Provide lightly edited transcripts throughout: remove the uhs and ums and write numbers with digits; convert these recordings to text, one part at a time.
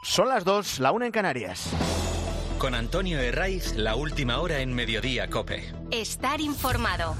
Son las 2, la 1 en Canarias. Con Antonio Herraiz, la última hora en Mediodía COPE. Estar informado.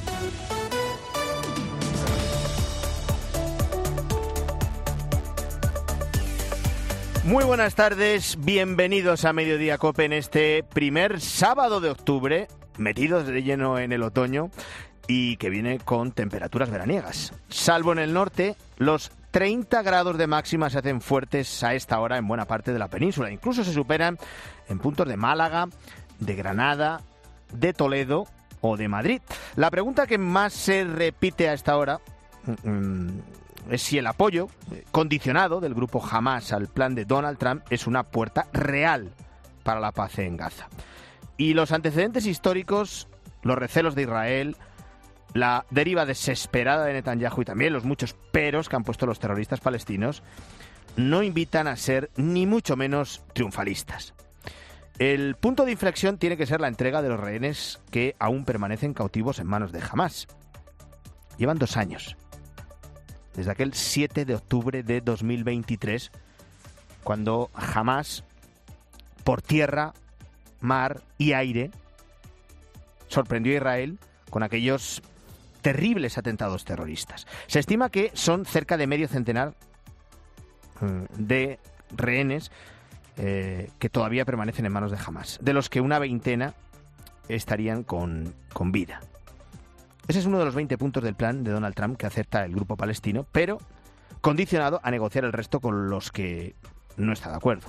Muy buenas tardes, bienvenidos a Mediodía COPE en este primer sábado de octubre, metidos de lleno en el otoño y que viene con temperaturas veraniegas. Salvo en el norte, los 30 grados de máxima se hacen fuertes a esta hora en buena parte de la península. Incluso se superan en puntos de Málaga, de Granada, de Toledo o de Madrid. La pregunta que más se repite a esta hora es si el apoyo condicionado del grupo Hamás al plan de Donald Trump es una puerta real para la paz en Gaza. Y los antecedentes históricos, los recelos de Israel, la deriva desesperada de Netanyahu y también los muchos peros que han puesto los terroristas palestinos no invitan a ser ni mucho menos triunfalistas. El punto de inflexión tiene que ser la entrega de los rehenes que aún permanecen cautivos en manos de Hamás. Llevan 2 años, desde aquel 7 de octubre de 2023, cuando Hamás, por tierra, mar y aire, sorprendió a Israel con aquellos terribles atentados terroristas. Se estima que son cerca de medio centenar de rehenes que todavía permanecen en manos de Hamás, de los que una veintena estarían con vida. Ese es uno de los 20 puntos del plan de Donald Trump que acepta el grupo palestino, pero condicionado a negociar el resto con los que no está de acuerdo.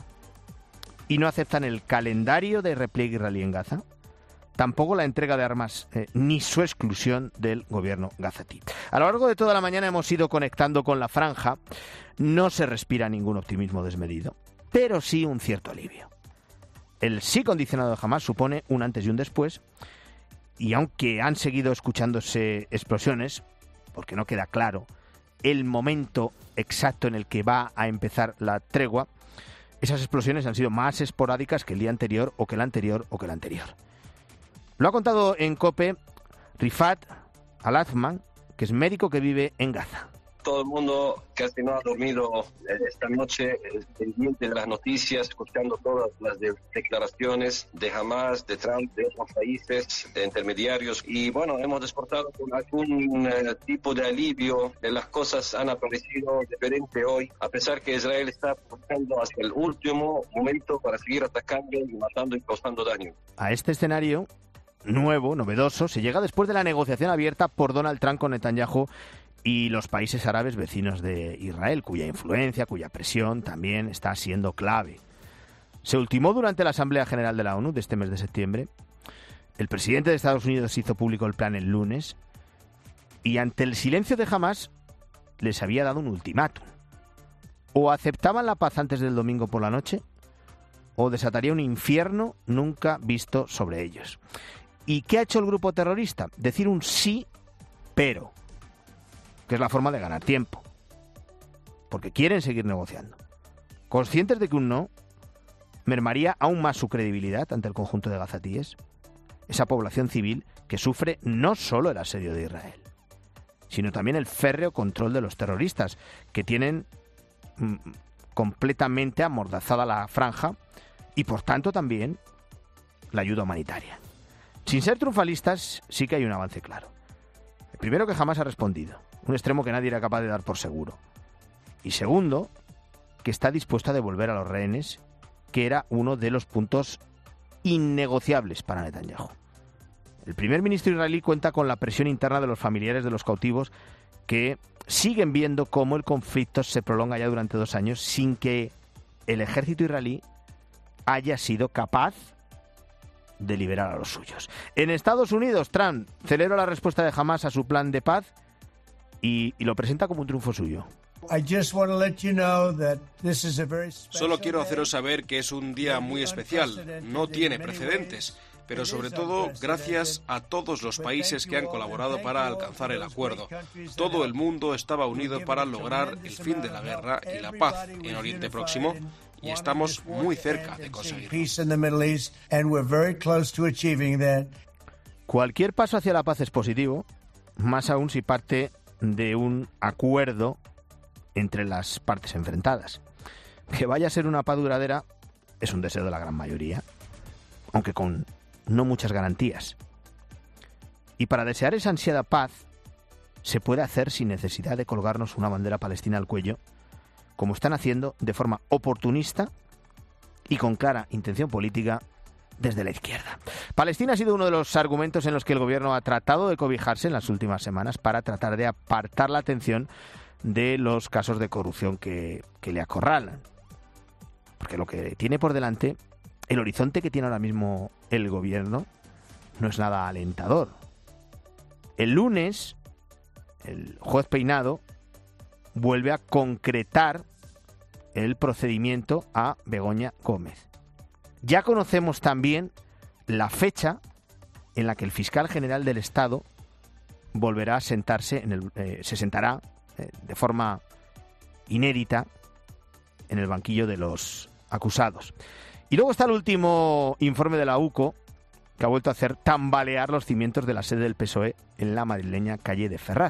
Y no aceptan el calendario de repliegue israelí en Gaza, tampoco la entrega de armas ni su exclusión del gobierno gazatí. A lo largo de toda la mañana hemos ido conectando con la franja. No se respira ningún optimismo desmedido, pero sí un cierto alivio. El sí condicionado de Hamás supone un antes y un después, y aunque han seguido escuchándose explosiones, porque no queda claro el momento exacto en el que va a empezar la tregua, esas explosiones han sido más esporádicas que el día anterior o que el anterior o que el anterior. Lo ha contado en COPE Rifat Al-Athman, que es médico que vive en Gaza. Todo el mundo casi no ha dormido esta noche, pendiente de las noticias, escuchando todas las declaraciones de Hamás, de Trump, de otros países, de intermediarios. Y bueno, hemos despertado con algún tipo de alivio. Las cosas han aparecido diferente hoy, a pesar que Israel está buscando hasta el último momento para seguir atacando y matando y causando daño. A este escenario nuevo, novedoso, se llega después de la negociación abierta por Donald Trump con Netanyahu y los países árabes vecinos de Israel, cuya influencia, cuya presión también está siendo clave. Se ultimó durante la Asamblea General de la ONU de este mes de septiembre. El presidente de Estados Unidos hizo público el plan el lunes y ante el silencio de Hamás les había dado un ultimátum. O aceptaban la paz antes del domingo por la noche o desataría un infierno nunca visto sobre ellos. ¿Y qué ha hecho el grupo terrorista? Decir un sí, pero, que es la forma de ganar tiempo, porque quieren seguir negociando, conscientes de que un no mermaría aún más su credibilidad ante el conjunto de gazatíes, esa población civil que sufre no solo el asedio de Israel, sino también el férreo control de los terroristas, que tienen completamente amordazada la franja y por tanto también la ayuda humanitaria. Sin ser triunfalistas, sí que hay un avance claro. El primero, que jamás ha respondido, un extremo que nadie era capaz de dar por seguro. Y segundo, que está dispuesto a devolver a los rehenes, que era uno de los puntos innegociables para Netanyahu. El primer ministro israelí cuenta con la presión interna de los familiares de los cautivos, que siguen viendo cómo el conflicto se prolonga ya durante 2 años sin que el ejército israelí haya sido capaz de liberar a los suyos. En Estados Unidos, Trump celebra la respuesta de Hamás a su plan de paz y lo presenta como un triunfo suyo. Solo quiero haceros saber que es un día muy especial, no tiene precedentes, pero sobre todo gracias a todos los países que han colaborado para alcanzar el acuerdo. Todo el mundo estaba unido para lograr el fin de la guerra y la paz en Oriente Próximo, y estamos muy cerca de conseguirlo. Cualquier paso hacia la paz es positivo, más aún si parte de un acuerdo entre las partes enfrentadas. Que vaya a ser una paz duradera es un deseo de la gran mayoría, aunque con no muchas garantías. Y para desear esa ansiada paz se puede hacer sin necesidad de colgarnos una bandera palestina al cuello, como están haciendo de forma oportunista y con clara intención política desde la izquierda. Palestina ha sido uno de los argumentos en los que el gobierno ha tratado de cobijarse en las últimas semanas para tratar de apartar la atención de los casos de corrupción que le acorralan. Porque lo que tiene por delante, el horizonte que tiene ahora mismo el gobierno, no es nada alentador. El lunes, el juez Peinado vuelve a concretar el procedimiento a Begoña Gómez. Ya conocemos también la fecha en la que el fiscal general del Estado volverá a sentarse, se sentará de forma inédita en el banquillo de los acusados. Y luego está el último informe de la UCO, que ha vuelto a hacer tambalear los cimientos de la sede del PSOE en la madrileña calle de Ferraz.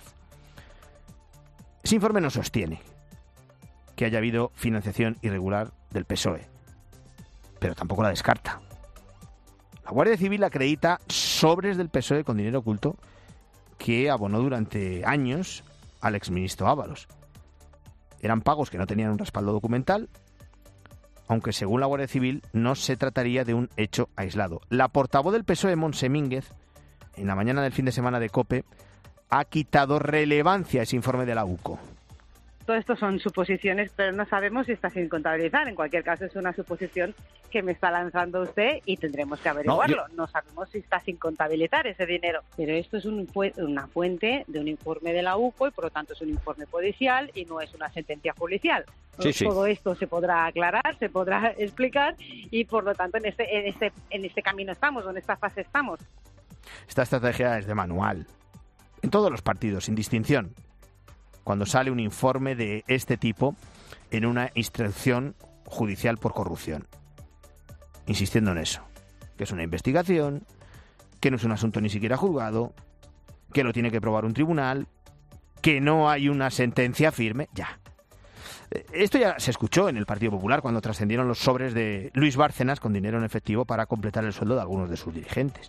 Ese informe no sostiene que haya habido financiación irregular del PSOE, pero tampoco la descarta. La Guardia Civil acredita sobres del PSOE con dinero oculto que abonó durante años al exministro Ábalos. Eran pagos que no tenían un respaldo documental, aunque según la Guardia Civil no se trataría de un hecho aislado. La portavoz del PSOE, Montse Mínguez, en la mañana del fin de semana de COPE, ha quitado relevancia a ese informe de la UCO. Todo esto son suposiciones, pero no sabemos si está sin contabilizar. En cualquier caso, es una suposición que me está lanzando usted y tendremos que averiguarlo. No sabemos si está sin contabilizar ese dinero. Pero esto es una fuente de un informe de la UCO y, por lo tanto, es un informe policial y no es una sentencia judicial. Sí. Todo esto se podrá aclarar, se podrá explicar y, por lo tanto, en este camino estamos, o en esta fase estamos. Esta estrategia es de manual. En todos los partidos, sin distinción. Cuando sale un informe de este tipo en una instrucción judicial por corrupción. Insistiendo en eso, que es una investigación, que no es un asunto ni siquiera juzgado, que lo tiene que probar un tribunal, que no hay una sentencia firme, ya. Esto ya se escuchó en el Partido Popular cuando trascendieron los sobres de Luis Bárcenas con dinero en efectivo para completar el sueldo de algunos de sus dirigentes.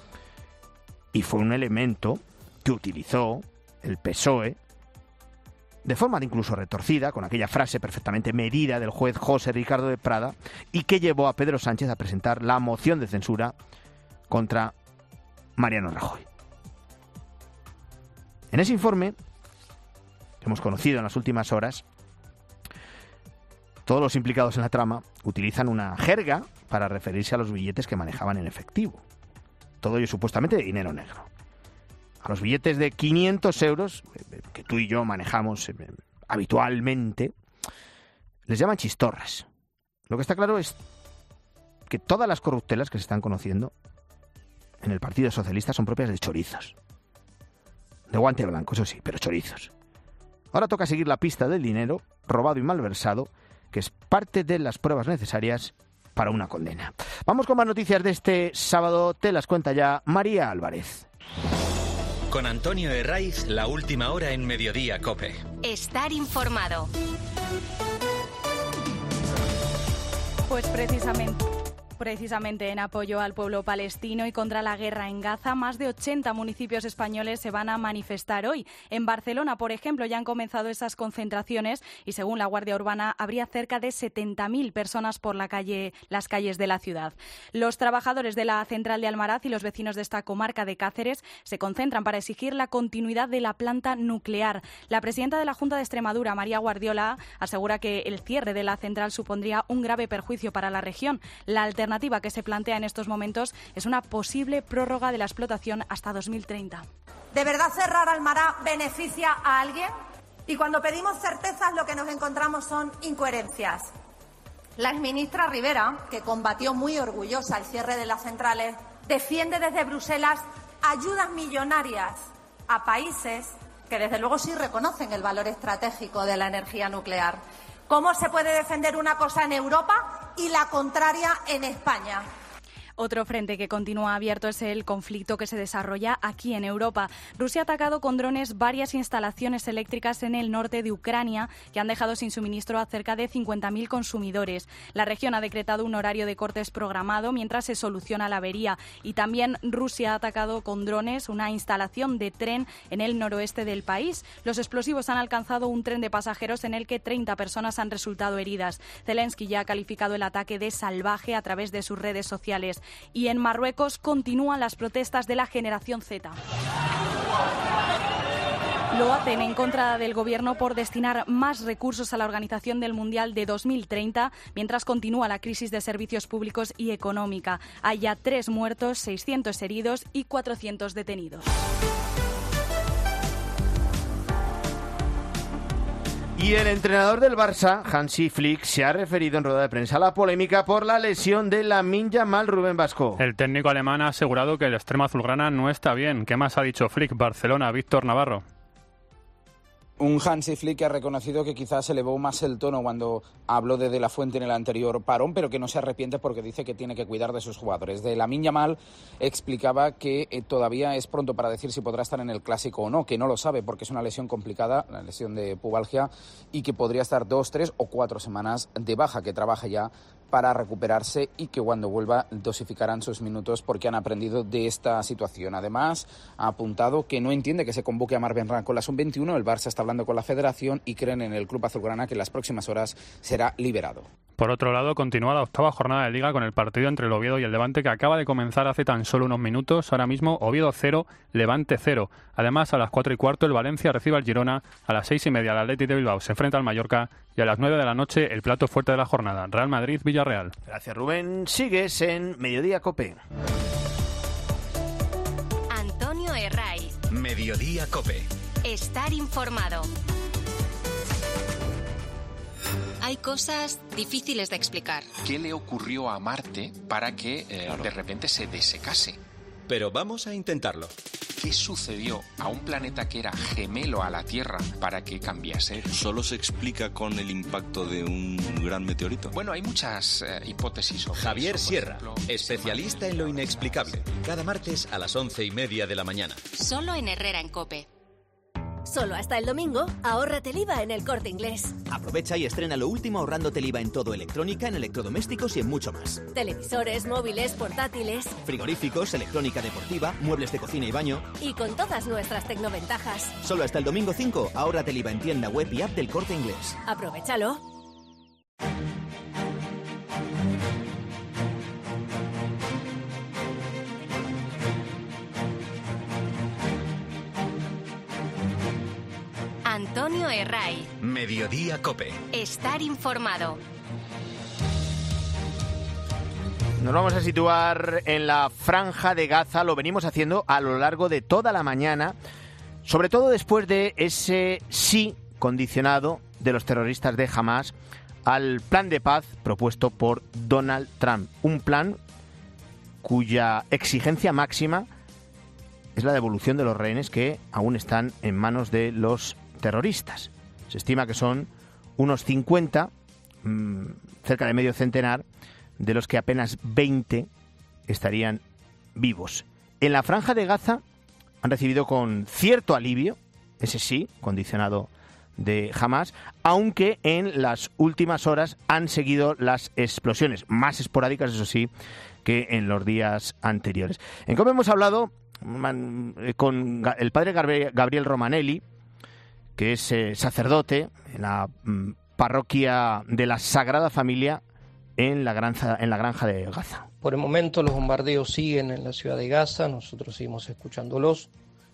Y fue un elemento que utilizó el PSOE de forma incluso retorcida, con aquella frase perfectamente medida del juez José Ricardo de Prada, y que llevó a Pedro Sánchez a presentar la moción de censura contra Mariano Rajoy. En ese informe, que hemos conocido en las últimas horas, todos los implicados en la trama utilizan una jerga para referirse a los billetes que manejaban en efectivo. Todo ello supuestamente de dinero negro. A los billetes de 500 euros, que tú y yo manejamos habitualmente, les llaman chistorras. Lo que está claro es que todas las corruptelas que se están conociendo en el Partido Socialista son propias de chorizos. De guante blanco, eso sí, pero chorizos. Ahora toca seguir la pista del dinero robado y malversado, que es parte de las pruebas necesarias para una condena. Vamos con más noticias de este sábado. Te las cuenta ya María Álvarez. Con Antonio Herraiz, la última hora en Mediodía COPE. Estar informado. Pues precisamente en apoyo al pueblo palestino y contra la guerra en Gaza, más de 80 municipios españoles se van a manifestar hoy. En Barcelona, por ejemplo, ya han comenzado esas concentraciones y según la Guardia Urbana habría cerca de 70.000 personas por las calles de la ciudad. Los trabajadores de la central de Almaraz y los vecinos de esta comarca de Cáceres se concentran para exigir la continuidad de la planta nuclear. La presidenta de la Junta de Extremadura, María Guardiola, asegura que el cierre de la central supondría un grave perjuicio para la región. La alternativa que se plantea en estos momentos es una posible prórroga de la explotación hasta 2030. ¿De verdad cerrar Almaraz beneficia a alguien? Y cuando pedimos certezas lo que nos encontramos son incoherencias. La exministra Rivera, que combatió muy orgullosa el cierre de las centrales, defiende desde Bruselas ayudas millonarias a países que desde luego sí reconocen el valor estratégico de la energía nuclear. ¿Cómo se puede defender una cosa en Europa y la contraria en España? Otro frente que continúa abierto es el conflicto que se desarrolla aquí en Europa. Rusia ha atacado con drones varias instalaciones eléctricas en el norte de Ucrania que han dejado sin suministro a cerca de 50.000 consumidores. La región ha decretado un horario de cortes programado mientras se soluciona la avería. Y también Rusia ha atacado con drones una instalación de tren en el noroeste del país. Los explosivos han alcanzado un tren de pasajeros en el que 30 personas han resultado heridas. Zelensky ya ha calificado el ataque de salvaje a través de sus redes sociales. Y en Marruecos continúan las protestas de la generación Z. Lo hacen en contra del Gobierno por destinar más recursos a la organización del Mundial de 2030, mientras continúa la crisis de servicios públicos y económica. Hay ya 3 muertos, 600 heridos y 400 detenidos. Y el entrenador del Barça, Hansi Flick, se ha referido en rueda de prensa a la polémica por la lesión de Lamine Yamal. Rubén Vasco. El técnico alemán ha asegurado que el extremo azulgrana no está bien. ¿Qué más ha dicho Flick? Barcelona, Víctor Navarro. Un Hansi Flick que ha reconocido que quizás elevó más el tono cuando habló de la Fuente en el anterior parón, pero que no se arrepiente porque dice que tiene que cuidar de sus jugadores. De Lamine Yamal explicaba que todavía es pronto para decir si podrá estar en el Clásico o no, que no lo sabe porque es una lesión complicada, la lesión de pubalgia, y que podría estar 2, 3 o 4 semanas de baja, que trabaja ya para recuperarse y que cuando vuelva dosificarán sus minutos porque han aprendido de esta situación. Además, ha apuntado que no entiende que se convoque a Marc Bartra con la Sub-21. El Barça está hablando con la Federación y creen en el club azulgrana que en las próximas horas será liberado. Por otro lado, continúa la 8ª jornada de Liga con el partido entre el Oviedo y el Levante que acaba de comenzar hace tan solo unos minutos. Ahora mismo Oviedo 0, Levante 0. Además, a las 4:15 el Valencia recibe al Girona, a las 6:30 el Athletic de Bilbao se enfrenta al Mallorca y a las 9 de la noche el plato fuerte de la jornada, Real Madrid-Villarreal. Gracias, Rubén. Sigues en Mediodía COPE. Antonio Herraiz. Mediodía COPE. Estar informado. Hay cosas difíciles de explicar. ¿Qué le ocurrió a Marte para que de repente se desecase? Pero vamos a intentarlo. ¿Qué sucedió a un planeta que era gemelo a la Tierra para que cambiase? ¿Solo se explica con el impacto de un gran meteorito? Bueno, hay muchas hipótesis sobre Javier eso. Sierra, Ejemplo, especialista en lo inexplicable. Cada martes a las 11:30 de la mañana. Solo en Herrera en COPE. Solo hasta el domingo, ahórrate el IVA en El Corte Inglés. Aprovecha y estrena lo último ahorrándote el IVA en todo electrónica, en electrodomésticos y en mucho más. Televisores, móviles, portátiles, frigoríficos, electrónica deportiva, muebles de cocina y baño. Y con todas nuestras tecnoventajas. Solo hasta el domingo 5, ahórrate el IVA en tienda web y app del Corte Inglés. Aprovechalo. Antonio Herraiz. Mediodía COPE. Estar informado. Nos vamos a situar en la Franja de Gaza. Lo venimos haciendo a lo largo de toda la mañana, sobre todo después de ese sí condicionado de los terroristas de Hamas al plan de paz propuesto por Donald Trump. Un plan cuya exigencia máxima es la devolución de los rehenes que aún están en manos de los terroristas. Se estima que son unos 50, cerca de medio centenar, de los que apenas 20 estarían vivos. En la Franja de Gaza han recibido con cierto alivio, ese sí, condicionado de Hamas, aunque en las últimas horas han seguido las explosiones, más esporádicas, eso sí, que en los días anteriores. En COPE hemos hablado con el padre Gabriel Romanelli, que es sacerdote en la parroquia de la Sagrada Familia en la granja de Gaza. Por el momento los bombardeos siguen en la ciudad de Gaza, nosotros seguimos escuchándolos,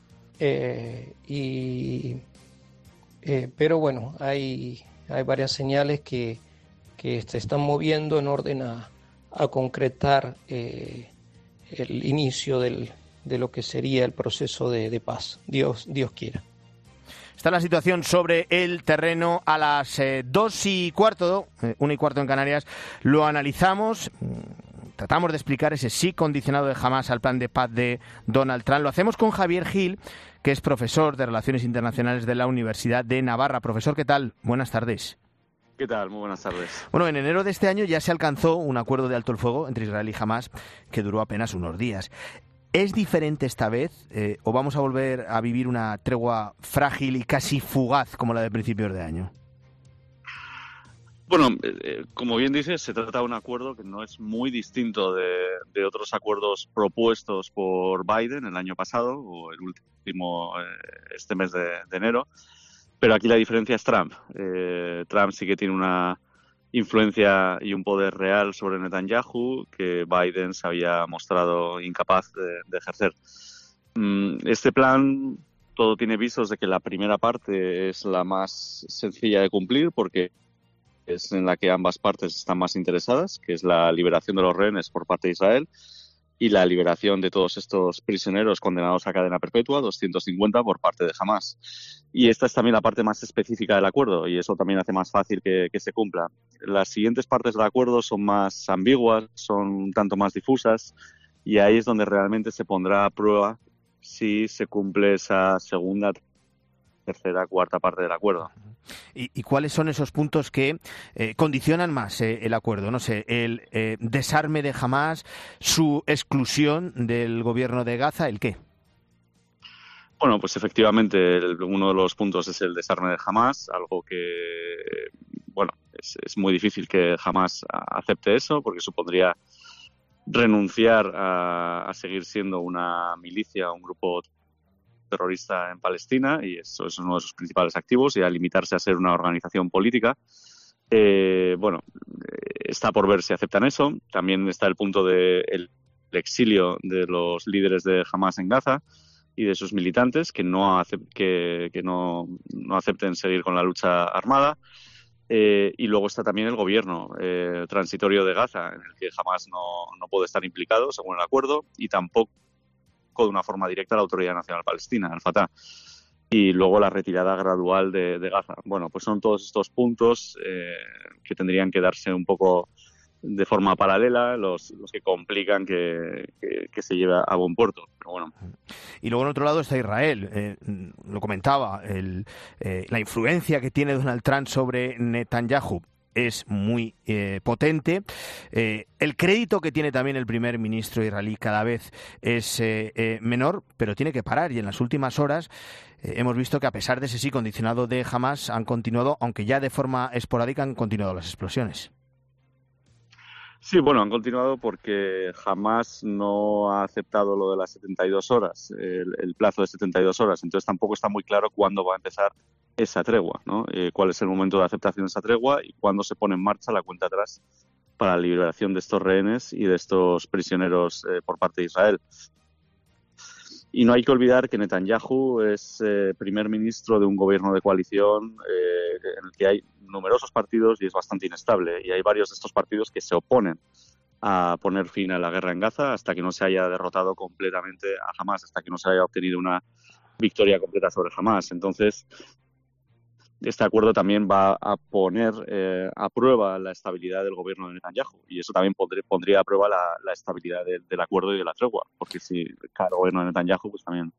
pero bueno, hay varias señales que se están moviendo en orden a concretar el inicio de lo que sería el proceso de paz. Dios quiera. Está la situación sobre el terreno a las 2:15, 1:15 en Canarias. Lo analizamos, tratamos de explicar ese sí condicionado de Hamas al plan de paz de Donald Trump. Lo hacemos con Javier Gil, que es profesor de Relaciones Internacionales de la Universidad de Navarra. Profesor, ¿qué tal? Buenas tardes. ¿Qué tal? Muy buenas tardes. Bueno, en enero de este año ya se alcanzó un acuerdo de alto el fuego entre Israel y Hamás que duró apenas unos días. ¿Es diferente esta vez o vamos a volver a vivir una tregua frágil y casi fugaz como la de principios de año? Bueno, como bien dices, se trata de un acuerdo que no es muy distinto de otros acuerdos propuestos por Biden el año pasado o el último, este mes de enero. Pero aquí la diferencia es Trump. Trump sí que tiene una influencia y un poder real sobre Netanyahu que Biden se había mostrado incapaz de ejercer. Este plan, todo tiene visos de que la primera parte es la más sencilla de cumplir porque es en la que ambas partes están más interesadas, que es la liberación de los rehenes por parte de Israel y la liberación de todos estos prisioneros condenados a cadena perpetua, 250 por parte de Hamás. Y esta es también la parte más específica del acuerdo y eso también hace más fácil que se cumpla. Las siguientes partes del acuerdo son más ambiguas, son un tanto más difusas y ahí es donde realmente se pondrá a prueba si se cumple esa segunda, tercera, cuarta parte del acuerdo. ¿Y cuáles son esos puntos que condicionan más el acuerdo? No sé, el desarme de Hamás, su exclusión del gobierno de Gaza, ¿el qué? Bueno, pues efectivamente uno de los puntos es el desarme de Hamás, algo que, bueno, es muy difícil que Hamás acepte eso porque supondría renunciar a seguir siendo una milicia, un grupo terrorista en Palestina y eso es uno de sus principales activos y a limitarse a ser una organización política. Está por ver si aceptan eso. También está el punto del exilio de los líderes de Hamás en Gaza y de sus militantes que no acepten seguir con la lucha armada. Y luego está también el gobierno transitorio de Gaza, en el que Hamás no puede estar implicado, según el acuerdo, y tampoco de una forma directa a la Autoridad Nacional Palestina, al Fatah, y luego la retirada gradual de Gaza. Bueno, pues son todos estos puntos que tendrían que darse un poco de forma paralela, los que complican que se lleve a buen puerto. Pero bueno. Y luego en otro lado está Israel. Lo comentaba, la influencia que tiene Donald Trump sobre Netanyahu es muy potente. El crédito que tiene también el primer ministro israelí cada vez es menor, pero tiene que parar. Y en las últimas horas hemos visto que a pesar de ese sí condicionado de Hamás, han continuado, aunque ya de forma esporádica, han continuado las explosiones. Sí, bueno, han continuado porque Hamás no ha aceptado lo de las 72 horas, el plazo de 72 horas. Entonces tampoco está muy claro cuándo va a empezar esa tregua, ¿no? Cuál es el momento de aceptación de esa tregua y cuándo se pone en marcha la cuenta atrás para la liberación de estos rehenes y de estos prisioneros por parte de Israel. Y no hay que olvidar que Netanyahu es primer ministro de un gobierno de coalición en el que hay numerosos partidos y es bastante inestable. Y hay varios de estos partidos que se oponen a poner fin a la guerra en Gaza hasta que no se haya derrotado completamente a Hamás, hasta que no se haya obtenido una victoria completa sobre Hamás. Entonces, este acuerdo también va a poner a prueba la estabilidad del gobierno de Netanyahu y eso también pondría a prueba la estabilidad del acuerdo y de la tregua, porque si cada gobierno de Netanyahu pues también.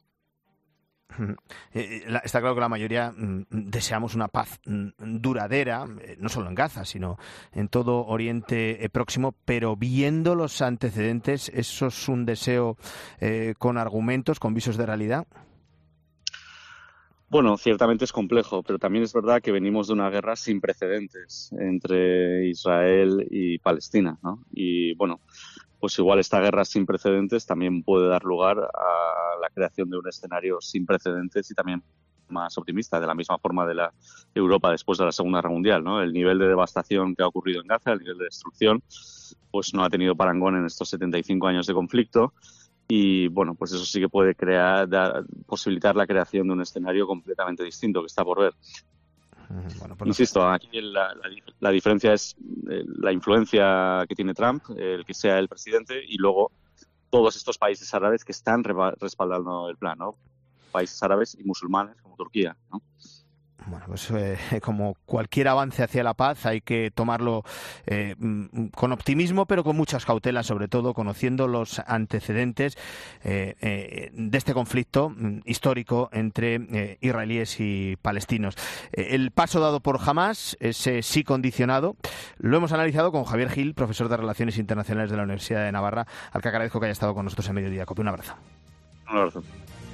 Está claro que la mayoría deseamos una paz duradera, no solo en Gaza, sino en todo Oriente Próximo, pero viendo los antecedentes, ¿eso es un deseo con argumentos, con visos de realidad? Bueno, ciertamente es complejo, pero también es verdad que venimos de una guerra sin precedentes entre Israel y Palestina, ¿no? Y bueno, pues igual esta guerra sin precedentes también puede dar lugar a la creación de un escenario sin precedentes y también más optimista, de la misma forma de la Europa después de la Segunda Guerra Mundial, ¿no? El nivel de devastación que ha ocurrido en Gaza, el nivel de destrucción, pues no ha tenido parangón en estos 75 años de conflicto. Y bueno, pues eso sí que puede posibilitar la creación de un escenario completamente distinto que está por ver. Bueno, pues insisto, aquí la diferencia es la influencia que tiene Trump, el que sea el presidente, y luego todos estos países árabes que están respaldando el plan, ¿no? Países árabes y musulmanes como Turquía, ¿no? Bueno, pues como cualquier avance hacia la paz hay que tomarlo con optimismo, pero con muchas cautelas, sobre todo conociendo los antecedentes de este conflicto histórico entre israelíes y palestinos. El paso dado por Hamás, ese sí condicionado, lo hemos analizado con Javier Gil, profesor de Relaciones Internacionales de la Universidad de Navarra, al que agradezco que haya estado con nosotros en Mediodía Cope. Un abrazo. Un abrazo.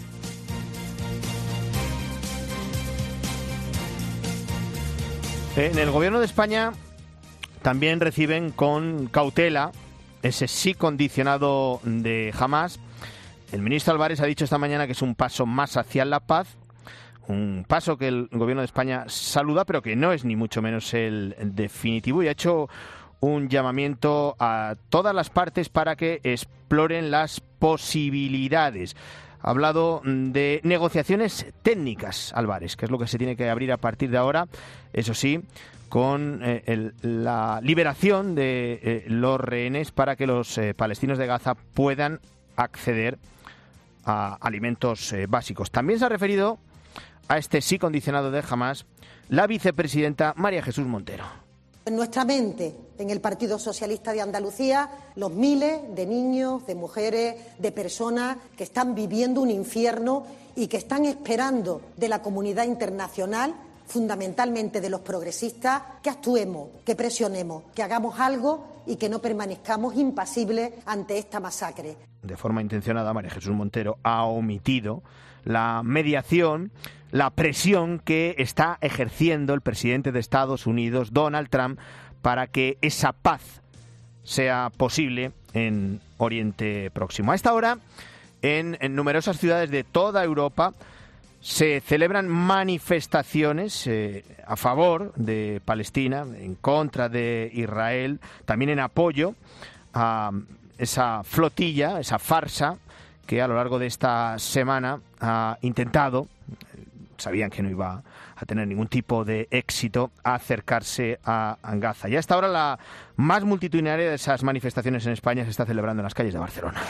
En el Gobierno de España también reciben con cautela ese sí condicionado de Hamás. El ministro Álvarez ha dicho esta mañana que es un paso más hacia la paz, un paso que el Gobierno de España saluda, pero que no es ni mucho menos el definitivo, y ha hecho un llamamiento a todas las partes para que exploren las posibilidades. Ha hablado de negociaciones técnicas, Álvarez, que es lo que se tiene que abrir a partir de ahora, eso sí, con la liberación de los rehenes para que los palestinos de Gaza puedan acceder a alimentos básicos. También se ha referido a este sí condicionado de Hamás la vicepresidenta María Jesús Montero. En nuestra mente, en el Partido Socialista de Andalucía, los miles de niños, de mujeres, de personas que están viviendo un infierno y que están esperando de la comunidad internacional, fundamentalmente de los progresistas, que actuemos, que presionemos, que hagamos algo y que no permanezcamos impasibles ante esta masacre. De forma intencionada, María Jesús Montero ha omitido la mediación, la presión que está ejerciendo el presidente de Estados Unidos, Donald Trump, para que esa paz sea posible en Oriente Próximo. A esta hora, en numerosas ciudades de toda Europa, se celebran manifestaciones a favor de Palestina, en contra de Israel, también en apoyo a esa flotilla, esa farsa que a lo largo de esta semana ha intentado, sabían que no iba a tener ningún tipo de éxito, a acercarse a Gaza. Y hasta ahora la más multitudinaria de esas manifestaciones en España se está celebrando en las calles de Barcelona.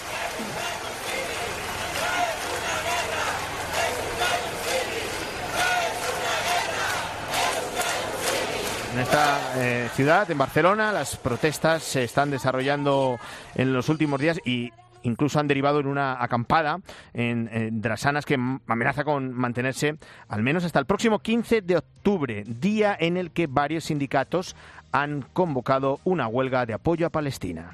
En esta ciudad, en Barcelona, las protestas se están desarrollando en los últimos días y incluso han derivado en una acampada en Drassanas que amenaza con mantenerse al menos hasta el próximo 15 de octubre, día en el que varios sindicatos han convocado una huelga de apoyo a Palestina.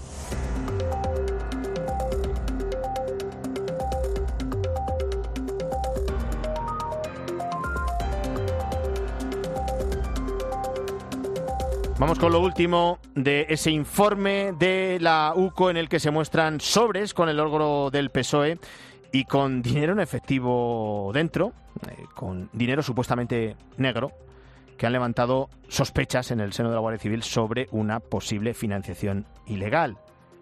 Vamos con lo último de ese informe de la UCO en el que se muestran sobres con el logro del PSOE y con dinero en efectivo dentro, con dinero supuestamente negro, que han levantado sospechas en el seno de la Guardia Civil sobre una posible financiación ilegal.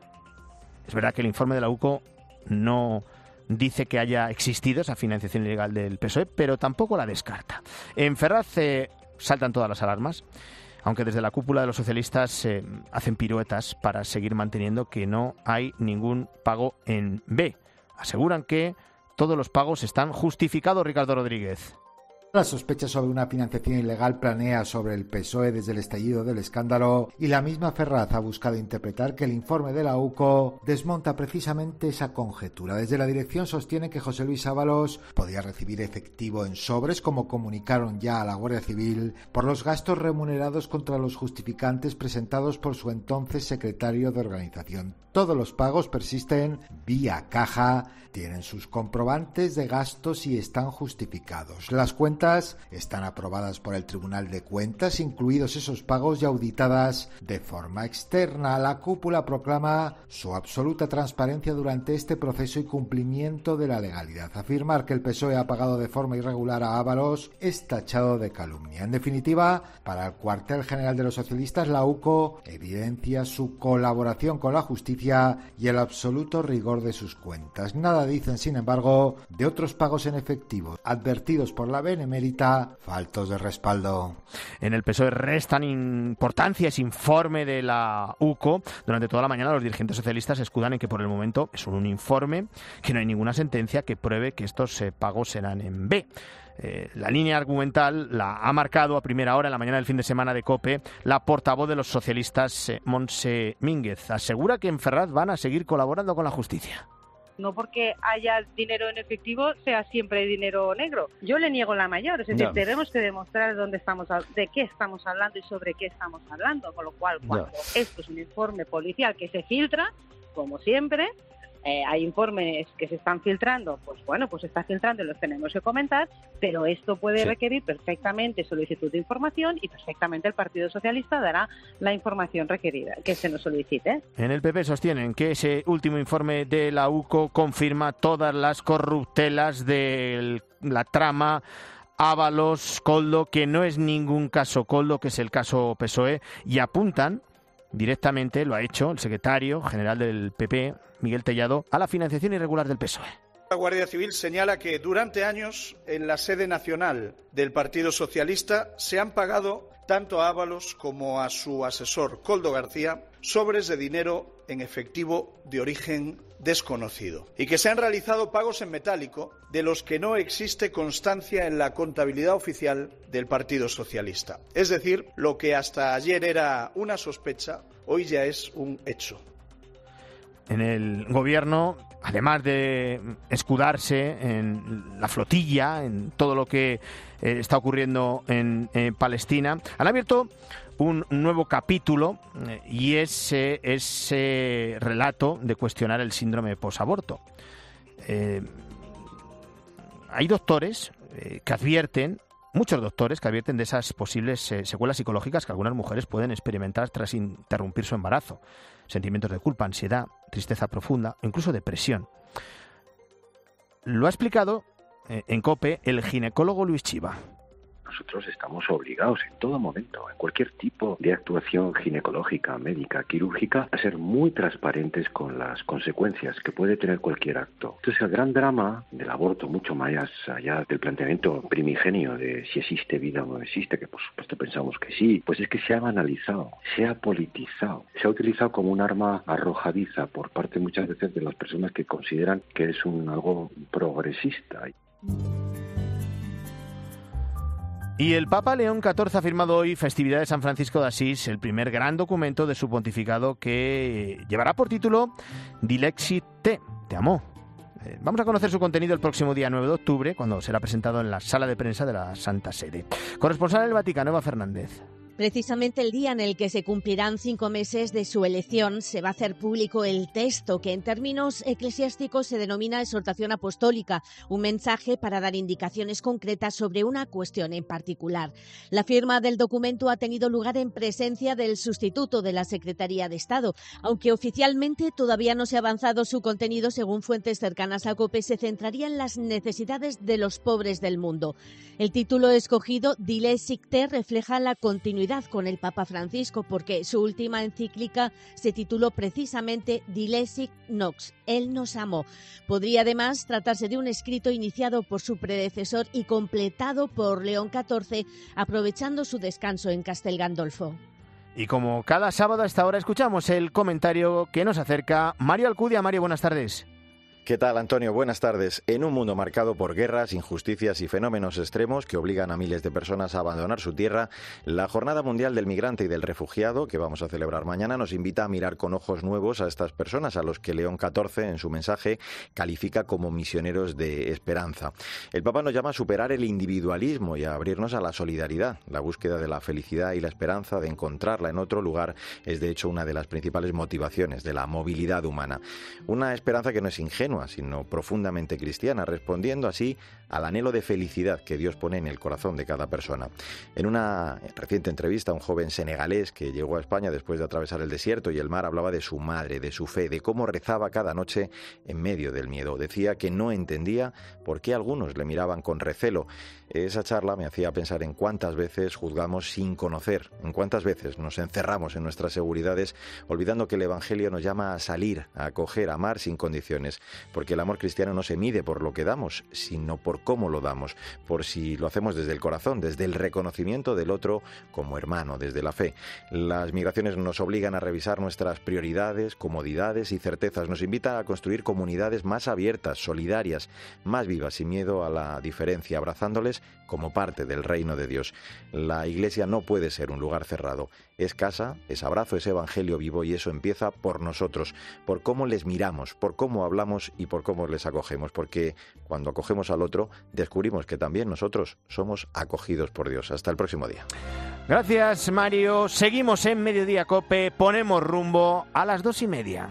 Es verdad que el informe de la UCO no dice que haya existido esa financiación ilegal del PSOE, pero tampoco la descarta. En Ferraz saltan todas las alarmas, aunque desde la cúpula de los socialistas hacen piruetas para seguir manteniendo que no hay ningún pago en B. Aseguran que todos los pagos están justificados, Ricardo Rodríguez. La sospecha sobre una financiación ilegal planea sobre el PSOE desde el estallido del escándalo y la misma Ferraz ha buscado interpretar que el informe de la UCO desmonta precisamente esa conjetura. Desde la dirección sostiene que José Luis Ábalos podía recibir efectivo en sobres, como comunicaron ya a la Guardia Civil, por los gastos remunerados contra los justificantes presentados por su entonces secretario de organización. Todos los pagos persisten vía caja, tienen sus comprobantes de gastos y están justificados. Las cuentas están aprobadas por el Tribunal de Cuentas, incluidos esos pagos, y auditadas de forma externa. La cúpula proclama su absoluta transparencia durante este proceso y cumplimiento de la legalidad. Afirmar que el PSOE ha pagado de forma irregular a Ábalos es tachado de calumnia. En definitiva, para el cuartel general de los socialistas, la UCO evidencia su colaboración con la justicia y el absoluto rigor de sus cuentas. Nada dicen, sin embargo, de otros pagos en efectivo, advertidos por la Benemérita, faltos de respaldo. En el PSOE restan importancia ese informe de la UCO. Durante toda la mañana los dirigentes socialistas se escudan en que por el momento es un informe, que no hay ninguna sentencia que pruebe que estos pagos serán en B. La línea argumental la ha marcado a primera hora, en la mañana del fin de semana de COPE, la portavoz de los socialistas, Montse Mínguez. Asegura que en Ferraz van a seguir colaborando con la justicia. No porque haya dinero en efectivo sea siempre dinero negro. Yo le niego la mayor, es decir, tenemos que demostrar de qué estamos hablando y sobre qué estamos hablando, con lo cual cuando esto es un informe policial que se filtra, como siempre, hay informes que se están filtrando, pues bueno, pues se está filtrando y los tenemos que comentar, pero esto puede requerir perfectamente solicitud de información y perfectamente el Partido Socialista dará la información requerida, que se nos solicite. En el PP sostienen que ese último informe de la UCO confirma todas las corruptelas de la trama Ábalos, Koldo, que no es ningún caso Koldo, que es el caso PSOE, y apuntan directamente, lo ha hecho el secretario general del PP, Miguel Tellado, a la financiación irregular del PSOE. La Guardia Civil señala que durante años en la sede nacional del Partido Socialista se han pagado tanto a Ábalos como a su asesor Koldo García sobres de dinero en efectivo de origen desconocido y que se han realizado pagos en metálico de los que no existe constancia en la contabilidad oficial del Partido Socialista. Es decir, lo que hasta ayer era una sospecha, hoy ya es un hecho. En el gobierno, además de escudarse en la flotilla, en todo lo que está ocurriendo en Palestina, han abierto un nuevo capítulo y ese relato de cuestionar el síndrome posaborto. Hay doctores que advierten, muchos doctores que advierten de esas posibles secuelas psicológicas que algunas mujeres pueden experimentar tras interrumpir su embarazo. Sentimientos de culpa, ansiedad, tristeza profunda o incluso depresión. Lo ha explicado en COPE el ginecólogo Luis Chiva. Nosotros estamos obligados en todo momento, en cualquier tipo de actuación ginecológica, médica, quirúrgica, a ser muy transparentes con las consecuencias que puede tener cualquier acto. Entonces el gran drama del aborto, mucho más allá del planteamiento primigenio de si existe vida o no existe, que por supuesto pensamos que sí, pues es que se ha banalizado, se ha politizado, se ha utilizado como un arma arrojadiza por parte muchas veces de las personas que consideran que es algo progresista. Y el Papa León XIV ha firmado hoy, festividad de San Francisco de Asís, el primer gran documento de su pontificado que llevará por título Dilexit Te amó. Vamos a conocer su contenido el próximo día 9 de octubre, cuando será presentado en la sala de prensa de la Santa Sede. Corresponsal en el Vaticano, Eva Fernández. Precisamente el día en el que se cumplirán 5 meses de su elección, se va a hacer público el texto que en términos eclesiásticos se denomina exhortación apostólica, un mensaje para dar indicaciones concretas sobre una cuestión en particular. La firma del documento ha tenido lugar en presencia del sustituto de la Secretaría de Estado, aunque oficialmente todavía no se ha avanzado su contenido. Según fuentes cercanas a COPE, se centraría en las necesidades de los pobres del mundo. El título escogido, Dilexit Te, refleja la continuidad con el Papa Francisco, porque su última encíclica se tituló precisamente Dilexit Nox, Él nos amó. Podría además tratarse de un escrito iniciado por su predecesor y completado por León XIV, aprovechando su descanso en Castel Gandolfo. Y como cada sábado a esta hora escuchamos el comentario que nos acerca Mario Alcudia. Mario, buenas tardes. ¿Qué tal, Antonio? Buenas tardes. En un mundo marcado por guerras, injusticias y fenómenos extremos que obligan a miles de personas a abandonar su tierra, la Jornada Mundial del Migrante y del Refugiado, que vamos a celebrar mañana, nos invita a mirar con ojos nuevos a estas personas, a los que León XIV, en su mensaje, califica como misioneros de esperanza. El Papa nos llama a superar el individualismo y a abrirnos a la solidaridad. La búsqueda de la felicidad y la esperanza de encontrarla en otro lugar es, de hecho, una de las principales motivaciones de la movilidad humana. Una esperanza que no es ingenua, sino profundamente cristiana, respondiendo así al anhelo de felicidad que Dios pone en el corazón de cada persona. En una reciente entrevista, un joven senegalés que llegó a España después de atravesar el desierto y el mar hablaba de su madre, de su fe, de cómo rezaba cada noche en medio del miedo. Decía que no entendía por qué algunos le miraban con recelo. Esa charla me hacía pensar en cuántas veces juzgamos sin conocer, en cuántas veces nos encerramos en nuestras seguridades, olvidando que el Evangelio nos llama a salir, a acoger, a amar sin condiciones. porque el amor cristiano no se mide por lo que damos, sino por cómo lo damos, por si lo hacemos desde el corazón, desde el reconocimiento del otro como hermano, desde la fe. Las migraciones nos obligan a revisar nuestras prioridades, comodidades y certezas, nos invitan a construir comunidades más abiertas, solidarias, más vivas, sin miedo a la diferencia, abrazándoles como parte del reino de Dios. La Iglesia no puede ser un lugar cerrado. Es casa, es abrazo, es evangelio vivo, y eso empieza por nosotros, por cómo les miramos, por cómo hablamos y por cómo les acogemos, porque cuando acogemos al otro descubrimos que también nosotros somos acogidos por Dios. Hasta el próximo día. Gracias, Mario. Seguimos en Mediodía COPE, ponemos rumbo a las 2:30.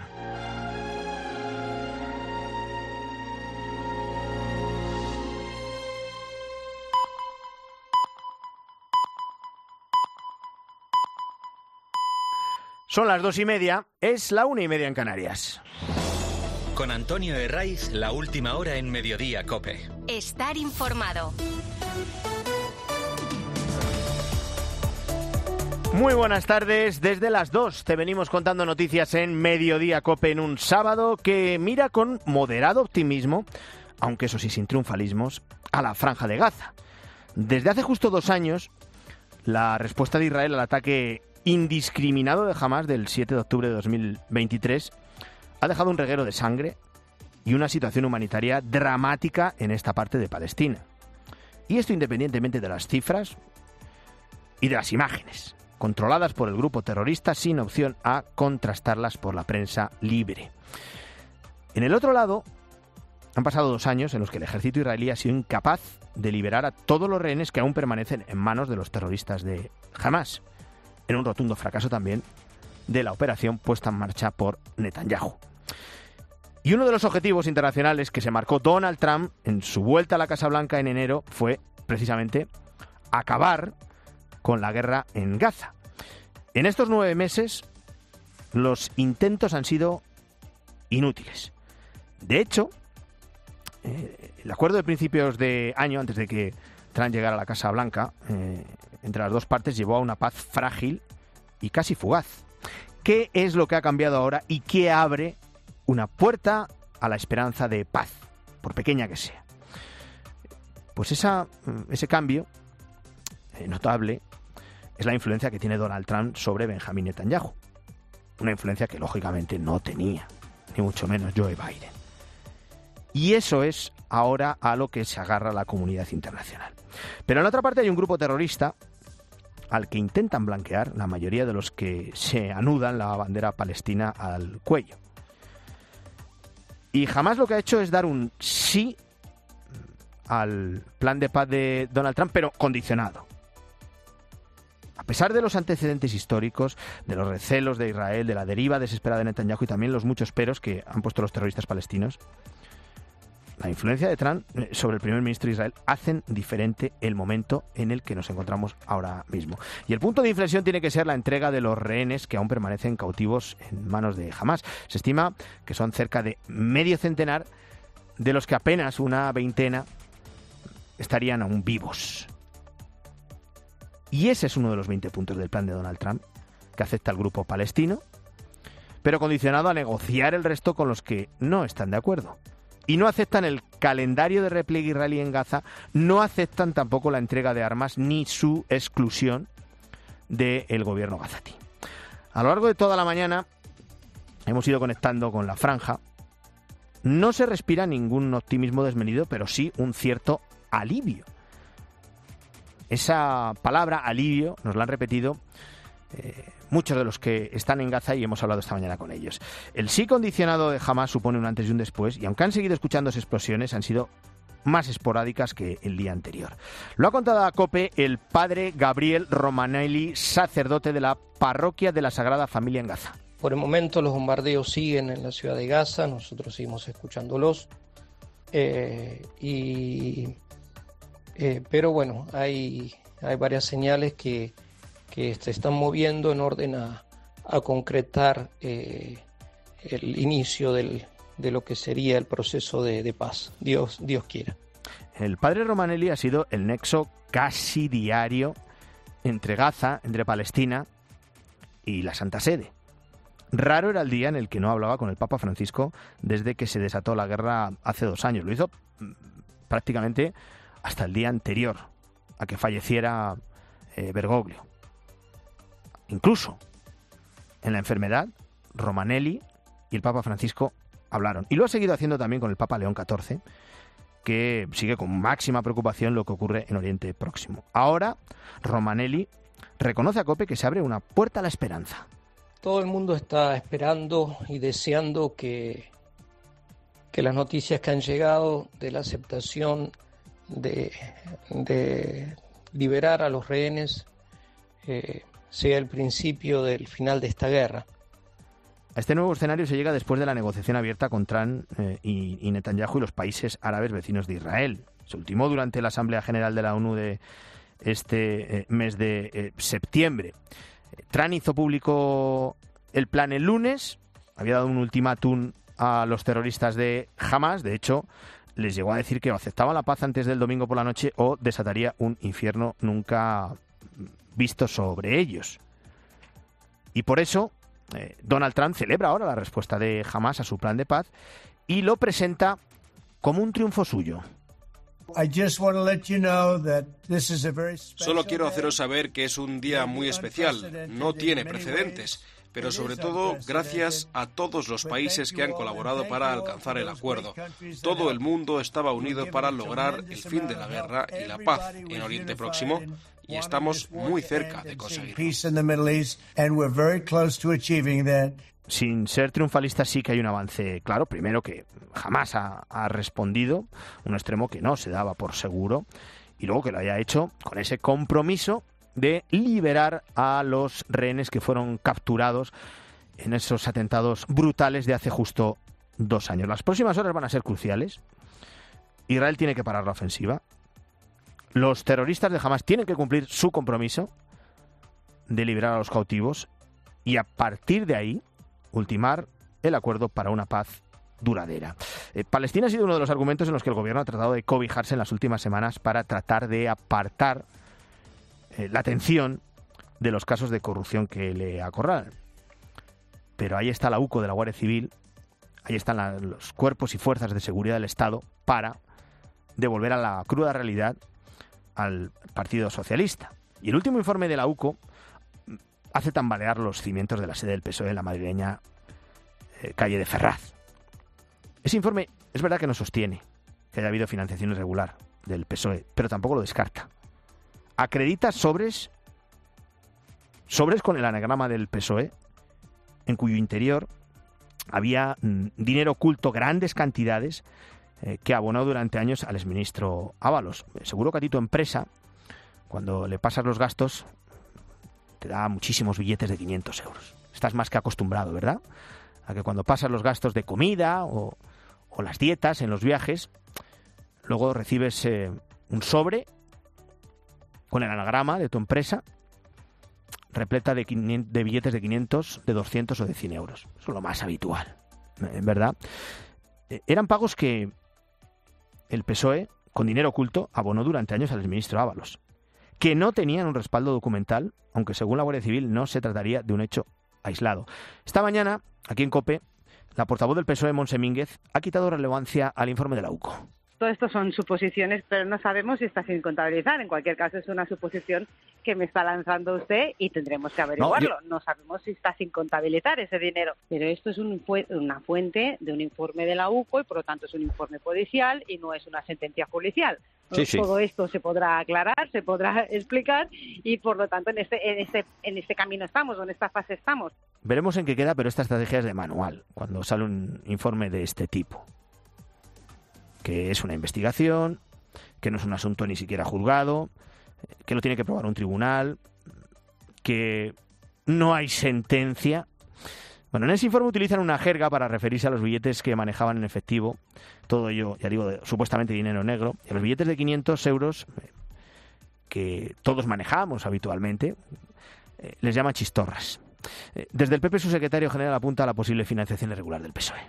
Son las 2:30, es la 1:30 en Canarias. Con Antonio Herraiz, la última hora en Mediodía COPE. Estar informado. Muy buenas tardes, desde las 2 te venimos contando noticias en Mediodía COPE en un sábado que mira con moderado optimismo, aunque eso sí sin triunfalismos, a la Franja de Gaza. Desde hace justo 2 años, la respuesta de Israel al ataque indiscriminado de Hamás del 7 de octubre de 2023 ha dejado un reguero de sangre y una situación humanitaria dramática en esta parte de Palestina. Y esto independientemente de las cifras y de las imágenes, controladas por el grupo terrorista sin opción a contrastarlas por la prensa libre. En el otro lado, han pasado 2 años en los que el ejército israelí ha sido incapaz de liberar a todos los rehenes que aún permanecen en manos de los terroristas de Hamás, en un rotundo fracaso también de la operación puesta en marcha por Netanyahu. Y uno de los objetivos internacionales que se marcó Donald Trump en su vuelta a la Casa Blanca en enero fue precisamente acabar con la guerra en Gaza. En estos 9 meses, los intentos han sido inútiles. De hecho, el acuerdo de principios de año, antes de que Trump llegara a la Casa Blanca, entre las dos partes llevó a una paz frágil y casi fugaz. ¿Qué es lo que ha cambiado ahora y qué abre una puerta a la esperanza de paz, por pequeña que sea? Pues ese cambio notable es la influencia que tiene Donald Trump sobre Benjamin Netanyahu. Una influencia que lógicamente no tenía, ni mucho menos Joe Biden. Y eso es ahora a lo que se agarra la comunidad internacional. Pero en otra parte hay un grupo terrorista al que intentan blanquear la mayoría de los que se anudan la bandera palestina al cuello. Y jamás lo que ha hecho es dar un sí al plan de paz de Donald Trump, pero condicionado. A pesar de los antecedentes históricos, de los recelos de Israel, de la deriva desesperada de Netanyahu y también los muchos peros que han puesto los terroristas palestinos, la influencia de Trump sobre el primer ministro de Israel hacen diferente el momento en el que nos encontramos ahora mismo. Y el punto de inflexión tiene que ser la entrega de los rehenes que aún permanecen cautivos en manos de Hamás. Se estima que son cerca de medio centenar, de los que apenas una veintena estarían aún vivos. Y ese es uno de los 20 puntos del plan de Donald Trump, que acepta el grupo palestino, pero condicionado a negociar el resto con los que no están de acuerdo. Y no aceptan el calendario de repliegue israelí en Gaza, no aceptan tampoco la entrega de armas ni su exclusión del gobierno gazatí. A lo largo de toda la mañana hemos ido conectando con la franja. No se respira ningún optimismo desmedido, pero sí un cierto alivio. Esa palabra, alivio, nos la han repetido muchos de los que están en Gaza y hemos hablado esta mañana con ellos. El sí condicionado de Hamás supone un antes y un después, y aunque han seguido escuchándose explosiones, han sido más esporádicas que el día anterior. Lo ha contado a COPE el padre Gabriel Romanelli, sacerdote de la parroquia de la Sagrada Familia en Gaza. Por el momento los bombardeos siguen en la ciudad de Gaza, nosotros seguimos escuchándolos, pero bueno, hay varias señales que se están moviendo en orden a concretar el inicio de lo que sería el proceso de paz. Dios quiera. El padre Romanelli ha sido el nexo casi diario entre Gaza, entre Palestina y la Santa Sede. Raro era el día en el que no hablaba con el Papa Francisco desde que se desató la guerra hace 2 años. Lo hizo prácticamente hasta el día anterior a que falleciera Bergoglio. Incluso en la enfermedad, Romanelli y el Papa Francisco hablaron. Y lo ha seguido haciendo también con el Papa León XIV, que sigue con máxima preocupación lo que ocurre en Oriente Próximo. Ahora, Romanelli reconoce a COPE que se abre una puerta a la esperanza. Todo el mundo está esperando y deseando que las noticias que han llegado de la aceptación de liberar a los rehenes sea el principio del final de esta guerra. A este nuevo escenario se llega después de la negociación abierta con Trump y Netanyahu y los países árabes vecinos de Israel. Se ultimó durante la Asamblea General de la ONU de este mes de septiembre. Trump hizo público el plan el lunes, había dado un ultimátum a los terroristas de Hamas. De hecho, les llegó a decir que o aceptaban la paz antes del domingo por la noche o desataría un infierno nunca visto sobre ellos. Y por eso Donald Trump celebra ahora la respuesta de Hamas a su plan de paz y lo presenta como un triunfo suyo. Solo quiero haceros saber que es un día muy especial, no tiene precedentes, pero sobre todo gracias a todos los países que han colaborado para alcanzar el acuerdo. Todo el mundo estaba unido para lograr el fin de la guerra y la paz en Oriente Próximo, y estamos muy cerca de conseguirlo. Sin ser triunfalista, sí que hay un avance claro. Primero, que jamás ha respondido, un extremo que no se daba por seguro, y luego que lo haya hecho con ese compromiso de liberar a los rehenes que fueron capturados en esos atentados brutales de hace justo 2 años. Las próximas horas van a ser cruciales. Israel tiene que parar la ofensiva. Los terroristas de Hamas tienen que cumplir su compromiso de liberar a los cautivos y a partir de ahí ultimar el acuerdo para una paz duradera. Palestina ha sido uno de los argumentos en los que el gobierno ha tratado de cobijarse en las últimas semanas para tratar de apartar la atención de los casos de corrupción que le acorralan. Pero ahí está la UCO de la Guardia Civil, ahí están los cuerpos y fuerzas de seguridad del Estado para devolver a la cruda realidad al Partido Socialista. Y el último informe de la UCO hace tambalear los cimientos de la sede del PSOE en la madrileña calle de Ferraz. Ese informe es verdad que no sostiene que haya habido financiación irregular del PSOE, pero tampoco lo descarta. Acredita sobres con el anagrama del PSOE, en cuyo interior había dinero oculto, grandes cantidades, que abonó durante años al exministro Ábalos. Seguro que a ti tu empresa, cuando le pasas los gastos, te da muchísimos billetes de 500 euros. Estás más que acostumbrado, ¿verdad? A que cuando pasas los gastos de comida o las dietas en los viajes, luego recibes un sobre con el anagrama de tu empresa repleta de billetes de 500, de 200 o de 100 euros. Eso es lo más habitual, ¿verdad? Eran pagos que el PSOE, con dinero oculto, abonó durante años al exministro Ábalos, que no tenían un respaldo documental, aunque según la Guardia Civil no se trataría de un hecho aislado. Esta mañana, aquí en COPE, la portavoz del PSOE, Montse Mínguez, ha quitado relevancia al informe de la UCO. Todo esto son suposiciones, pero no sabemos si está sin contabilizar. En cualquier caso, es una suposición que me está lanzando usted y tendremos que averiguarlo. No sabemos si está sin contabilizar ese dinero. Pero esto es una fuente de un informe de la UCO y, por lo tanto, es un informe policial y no es una sentencia judicial. Sí. Todo esto se podrá aclarar, se podrá explicar y, por lo tanto, en este camino estamos, o en esta fase estamos. Veremos en qué queda, pero esta estrategia es de manual cuando sale un informe de este tipo, que es una investigación, que no es un asunto ni siquiera juzgado, que lo tiene que probar un tribunal, que no hay sentencia. Bueno, en ese informe utilizan una jerga para referirse a los billetes que manejaban en efectivo, todo ello, ya digo, supuestamente dinero negro, y a los billetes de 500 euros que todos manejamos habitualmente, les llaman chistorras. Desde el PP, su secretario general apunta a la posible financiación irregular del PSOE.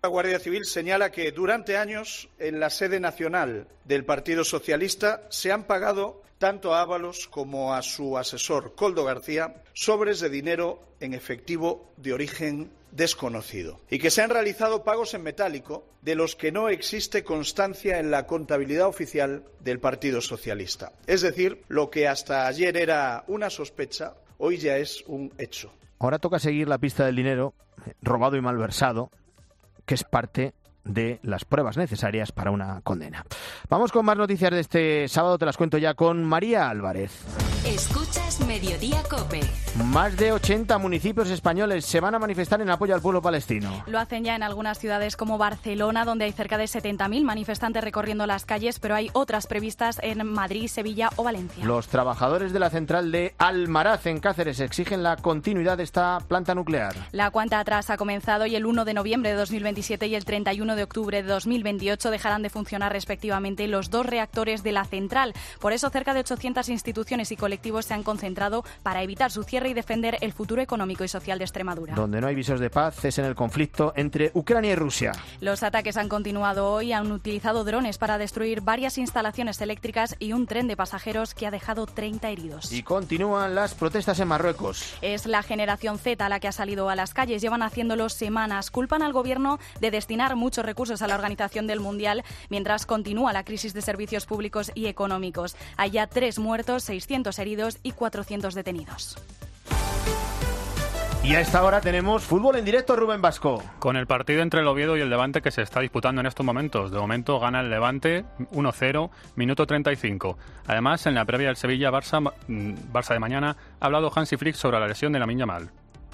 La Guardia Civil señala que durante años en la sede nacional del Partido Socialista se han pagado tanto a Ábalos como a su asesor Koldo García sobres de dinero en efectivo de origen desconocido y que se han realizado pagos en metálico de los que no existe constancia en la contabilidad oficial del Partido Socialista. Es decir, lo que hasta ayer era una sospecha, hoy ya es un hecho. Ahora toca seguir la pista del dinero robado y malversado, que es parte de las pruebas necesarias para una condena. Vamos con más noticias de este sábado, te las cuento ya con María Álvarez. Escuchas Mediodía COPE. Más de 80 municipios españoles se van a manifestar en apoyo al pueblo palestino. Lo hacen ya en algunas ciudades como Barcelona, donde hay cerca de 70.000 manifestantes recorriendo las calles, pero hay otras previstas en Madrid, Sevilla o Valencia. Los trabajadores de la central de Almaraz en Cáceres exigen la continuidad de esta planta nuclear. La cuenta atrás ha comenzado y el 1 de noviembre de 2027 y el 31 de octubre de 2028 dejarán de funcionar respectivamente los 2 reactores de la central. Por eso cerca de 800 instituciones y colectivos se han concentrado para evitar su cierre y defender el futuro económico y social de Extremadura. Donde no hay visos de paz es en el conflicto entre Ucrania y Rusia. Los ataques han continuado hoy, han utilizado drones para destruir varias instalaciones eléctricas y un tren de pasajeros que ha dejado 30 heridos. Y continúan las protestas en Marruecos. Es la generación Z la que ha salido a las calles, llevan haciéndolo semanas. Culpan al gobierno de destinar muchos recursos a la organización del Mundial mientras continúa la crisis de servicios públicos y económicos. Hay ya 3 muertos, 600 heridos y 400 detenidos. Y a esta hora tenemos fútbol en directo, Rubén Vasco. Con el partido entre el Oviedo y el Levante que se está disputando en estos momentos. De momento gana el Levante 1-0, minuto 35. Además, en la previa del Sevilla-Barça de mañana, ha hablado Hansi Flick sobre la lesión de Lamine Yamal.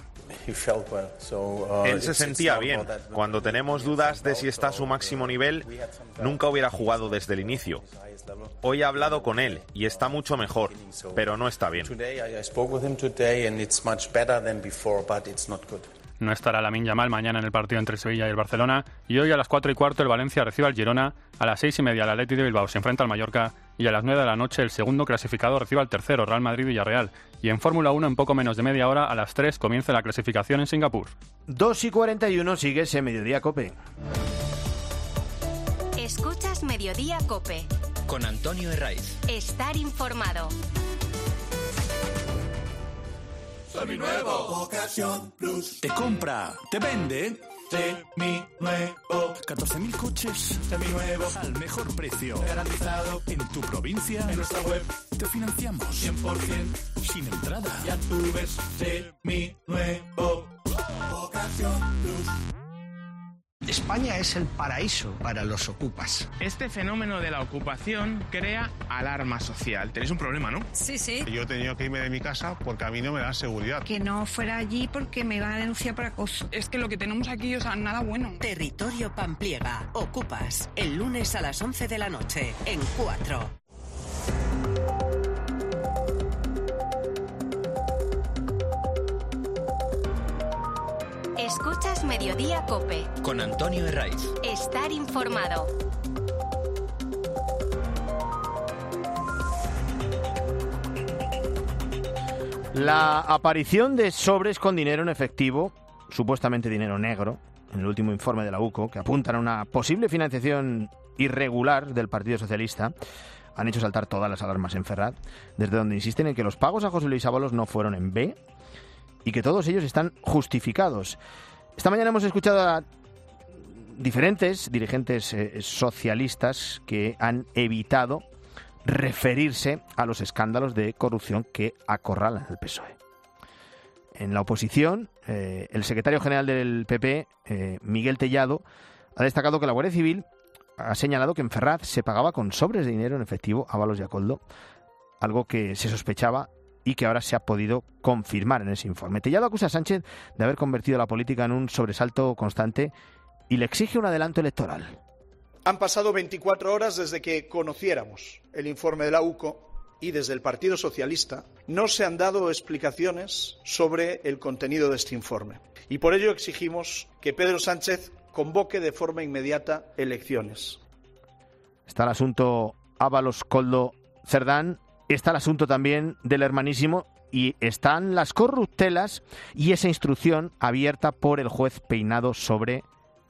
Él se sentía bien. Cuando tenemos dudas de si está a su máximo nivel, nunca hubiera jugado desde el inicio. Hoy he hablado con él y está mucho mejor, pero no está bien. No estará Lamine Yamal mañana en el partido entre Sevilla y el Barcelona. Y hoy a las 4:15 el Valencia recibe al Girona. A las 6:30 el Athletic de Bilbao se enfrenta al Mallorca. Y a las 9 de la noche el segundo clasificado recibe al tercero, Real Madrid-Villarreal. Y en Fórmula 1 en poco menos de media hora, a las 3 comienza la clasificación en Singapur. 2:41 sigues en Mediodía COPE. Escuchas Mediodía COPE. Con Antonio Herraiz. Estar informado. Seminuevo. Ocasión Plus. Te compra, te vende. Seminuevo. 14.000 coches. Seminuevos. Al mejor precio. Garantizado. En tu provincia. En nuestra web. Te financiamos. 100%. Sin entrada. Ya tú ves. Seminuevo. Ocasión Plus. España es el paraíso para los ocupas. Este fenómeno de la ocupación crea alarma social. Tenéis un problema, ¿no? Sí, sí. Yo he tenido que irme de mi casa porque a mí no me dan seguridad. Que no fuera allí porque me van a denunciar por acoso. Es que lo que tenemos aquí, o sea, nada bueno. Territorio Pampliega. Ocupas. El lunes a las 11 de la noche. En 4. Escuchas Mediodía COPE. Con Antonio Herraiz. Estar informado. La aparición de sobres con dinero en efectivo, supuestamente dinero negro, en el último informe de la UCO, que apuntan a una posible financiación irregular del Partido Socialista, han hecho saltar todas las alarmas en Ferraz, desde donde insisten en que los pagos a José Luis Ábalos no fueron en B y que todos ellos están justificados. Esta mañana hemos escuchado a diferentes dirigentes socialistas que han evitado referirse a los escándalos de corrupción que acorralan al PSOE. En la oposición, el secretario general del PP, Miguel Tellado, ha destacado que la Guardia Civil ha señalado que en Ferraz se pagaba con sobres de dinero en efectivo a Ábalos y a Koldo, algo que se sospechaba y que ahora se ha podido confirmar en ese informe. Tellado acusa a Sánchez de haber convertido la política en un sobresalto constante y le exige un adelanto electoral. Han pasado 24 horas desde que conociéramos el informe de la UCO y desde el Partido Socialista no se han dado explicaciones sobre el contenido de este informe. Y por ello exigimos que Pedro Sánchez convoque de forma inmediata elecciones. Está el asunto Ábalos-Koldo-Cerdán. Está el asunto también del hermanísimo y están las corruptelas y esa instrucción abierta por el juez Peinado sobre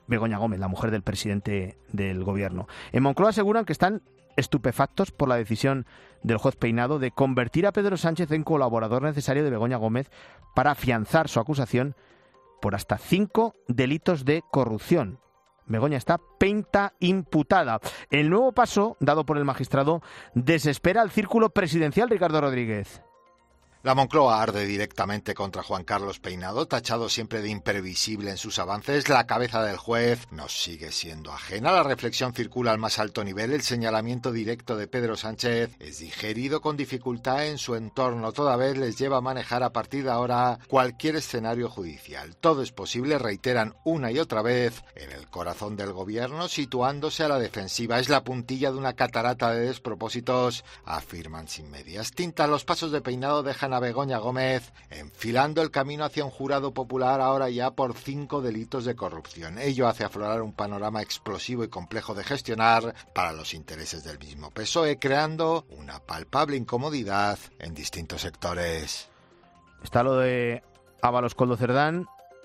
Begoña Gómez, la mujer del presidente del gobierno. En Moncloa aseguran que están estupefactos por la decisión del juez Peinado de convertir a Pedro Sánchez en colaborador necesario de Begoña Gómez para afianzar su acusación por hasta 5 delitos de corrupción. Begoña está penta imputada. El nuevo paso dado por el magistrado desespera al círculo presidencial, Ricardo Rodríguez. La Moncloa arde directamente contra Juan Carlos Peinado, tachado siempre de imprevisible en sus avances. La cabeza del juez nos sigue siendo ajena. La reflexión circula al más alto nivel. El señalamiento directo de Pedro Sánchez es digerido con dificultad en su entorno. Toda vez les lleva a manejar a partir de ahora cualquier escenario judicial. Todo es posible, reiteran una y otra vez, en el corazón del gobierno, situándose a la defensiva. Es la puntilla de una catarata de despropósitos, afirman sin medias tintas. Los pasos de Peinado dejan a Begoña Gómez enfilando el camino hacia un jurado popular ahora ya por 5 delitos de corrupción. Ello hace aflorar un panorama explosivo y complejo de gestionar para los intereses del mismo PSOE, creando una palpable incomodidad en distintos sectores. Está lo de Ábalos Koldo Cerdán,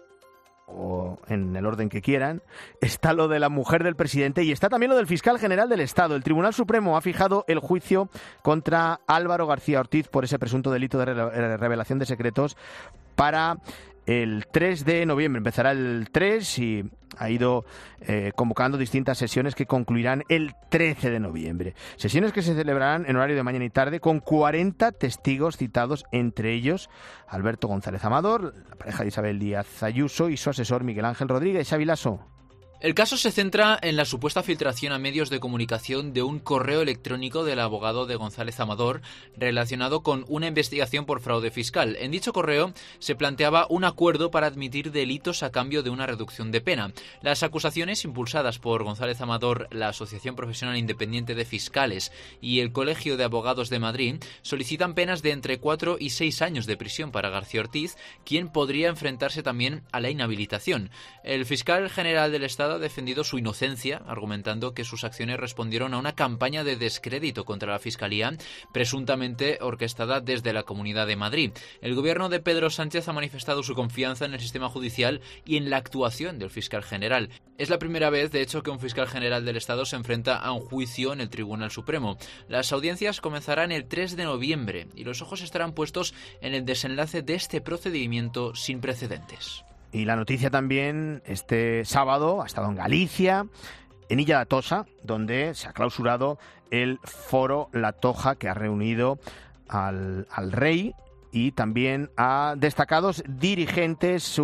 o en el orden que quieran, está lo de la mujer del presidente y está también lo del fiscal general del Estado. El Tribunal Supremo ha fijado el juicio contra Álvaro García Ortiz por ese presunto delito de revelación de secretos para el 3 de noviembre. Empezará el 3 y ha ido convocando distintas sesiones que concluirán el 13 de noviembre. Sesiones que se celebrarán en horario de mañana y tarde con 40 testigos citados, entre ellos Alberto González Amador, la pareja de Isabel Díaz Ayuso y su asesor Miguel Ángel Rodríguez. Xavi Lasso. El caso se centra en la supuesta filtración a medios de comunicación de un correo electrónico del abogado de González Amador relacionado con una investigación por fraude fiscal. En dicho correo se planteaba un acuerdo para admitir delitos a cambio de una reducción de pena. Las acusaciones impulsadas por González Amador, la Asociación Profesional Independiente de Fiscales y el Colegio de Abogados de Madrid solicitan penas de entre 4 y 6 años de prisión para García Ortiz, quien podría enfrentarse también a la inhabilitación. El fiscal general del Estado ha defendido su inocencia, argumentando que sus acciones respondieron a una campaña de descrédito contra la Fiscalía, presuntamente orquestada desde la Comunidad de Madrid. El gobierno de Pedro Sánchez ha manifestado su confianza en el sistema judicial y en la actuación del fiscal general. Es la primera vez, de hecho, que un fiscal general del Estado se enfrenta a un juicio en el Tribunal Supremo. Las audiencias comenzarán el 3 de noviembre y los ojos estarán puestos en el desenlace de este procedimiento sin precedentes. Y la noticia también, este sábado ha estado en Galicia, en Illa da Tosa, donde se ha clausurado el foro La Toja, que ha reunido al rey y también a destacados dirigentes.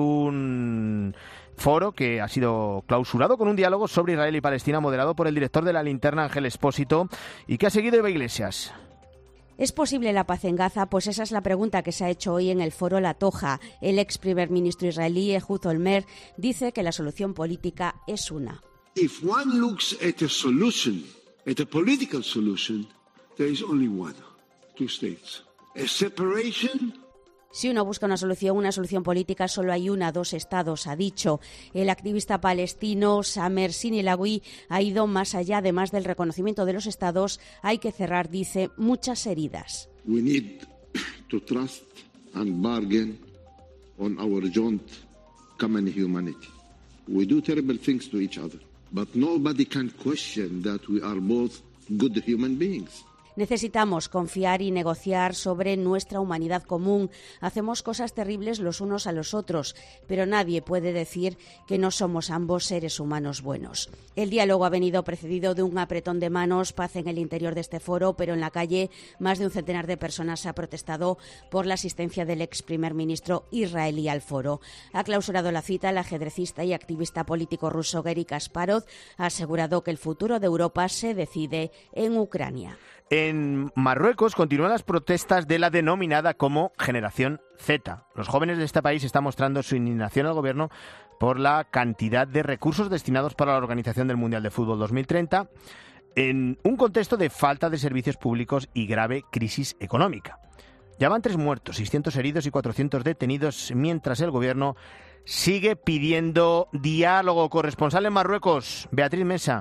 Un foro que ha sido clausurado con un diálogo sobre Israel y Palestina moderado por el director de La Linterna, Ángel Expósito, y que ha seguido Eva Iglesias. ¿Es posible la paz en Gaza? Pues esa es la pregunta que se ha hecho hoy en el foro La Toja. El ex primer ministro israelí, Ehud Olmert, dice que la solución política es una. If one looks at a solution, at a political solution, there is only one, 2 states. A separation. Si uno busca una solución política, solo hay una, 2 estados, ha dicho. El activista palestino Samer Sinelawi ha ido más allá. Además del reconocimiento de los estados, hay que cerrar, dice, muchas heridas. We need to trust and bargain on our joint common humanity. We do terrible things to each other, but nobody can question that we are both good human beings. Necesitamos confiar y negociar sobre nuestra humanidad común. Hacemos cosas terribles los unos a los otros, pero nadie puede decir que no somos ambos seres humanos buenos. El diálogo ha venido precedido de un apretón de manos, paz en el interior de este foro, pero en la calle más de un centenar de personas ha protestado por la asistencia del ex primer ministro israelí al foro. Ha clausurado la cita el ajedrecista y activista político ruso Garry Kasparov. Ha asegurado que el futuro de Europa se decide en Ucrania. En Marruecos continúan las protestas de la denominada como Generación Z. Los jóvenes de este país están mostrando su indignación al gobierno por la cantidad de recursos destinados para la organización del Mundial de Fútbol 2030 en un contexto de falta de servicios públicos y grave crisis económica. Ya van 3 muertos, 600 heridos y 400 detenidos, mientras el gobierno sigue pidiendo diálogo. Corresponsal en Marruecos, Beatriz Mesa.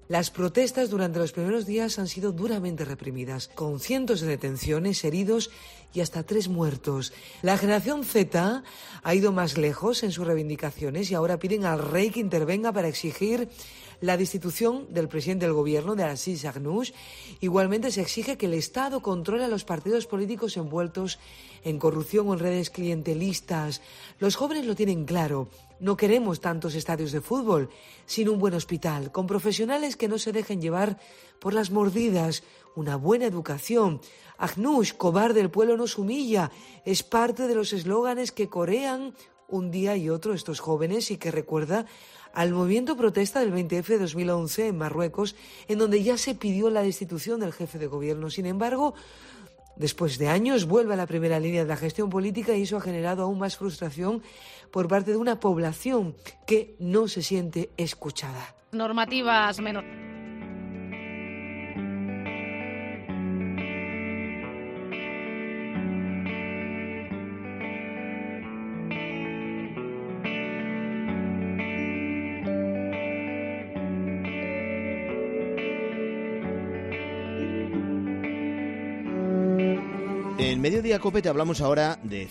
Las protestas durante los primeros días han sido duramente reprimidas, con cientos de detenciones, heridos y hasta 3 muertos. La generación Z ha ido más lejos en sus reivindicaciones y ahora piden al rey que intervenga para exigir la destitución del presidente del gobierno, de Aziz Aghannouch. Igualmente se exige que el Estado controle a los partidos políticos envueltos en corrupción o en redes clientelistas. Los jóvenes lo tienen claro. No queremos tantos estadios de fútbol, sino un buen hospital, con profesionales que no se dejen llevar por las mordidas, una buena educación. Aghannouch, cobarde, el pueblo nos humilla, es parte de los eslóganes que corean un día y otro estos jóvenes y que recuerda al movimiento protesta del 20F de 2011 en Marruecos, en donde ya se pidió la destitución del jefe de gobierno. Sin embargo, después de años vuelve a la primera línea de la gestión política y eso ha generado aún más frustración por parte de una población que no se siente escuchada. Normativas menos. En Mediodía Cope te hablamos ahora de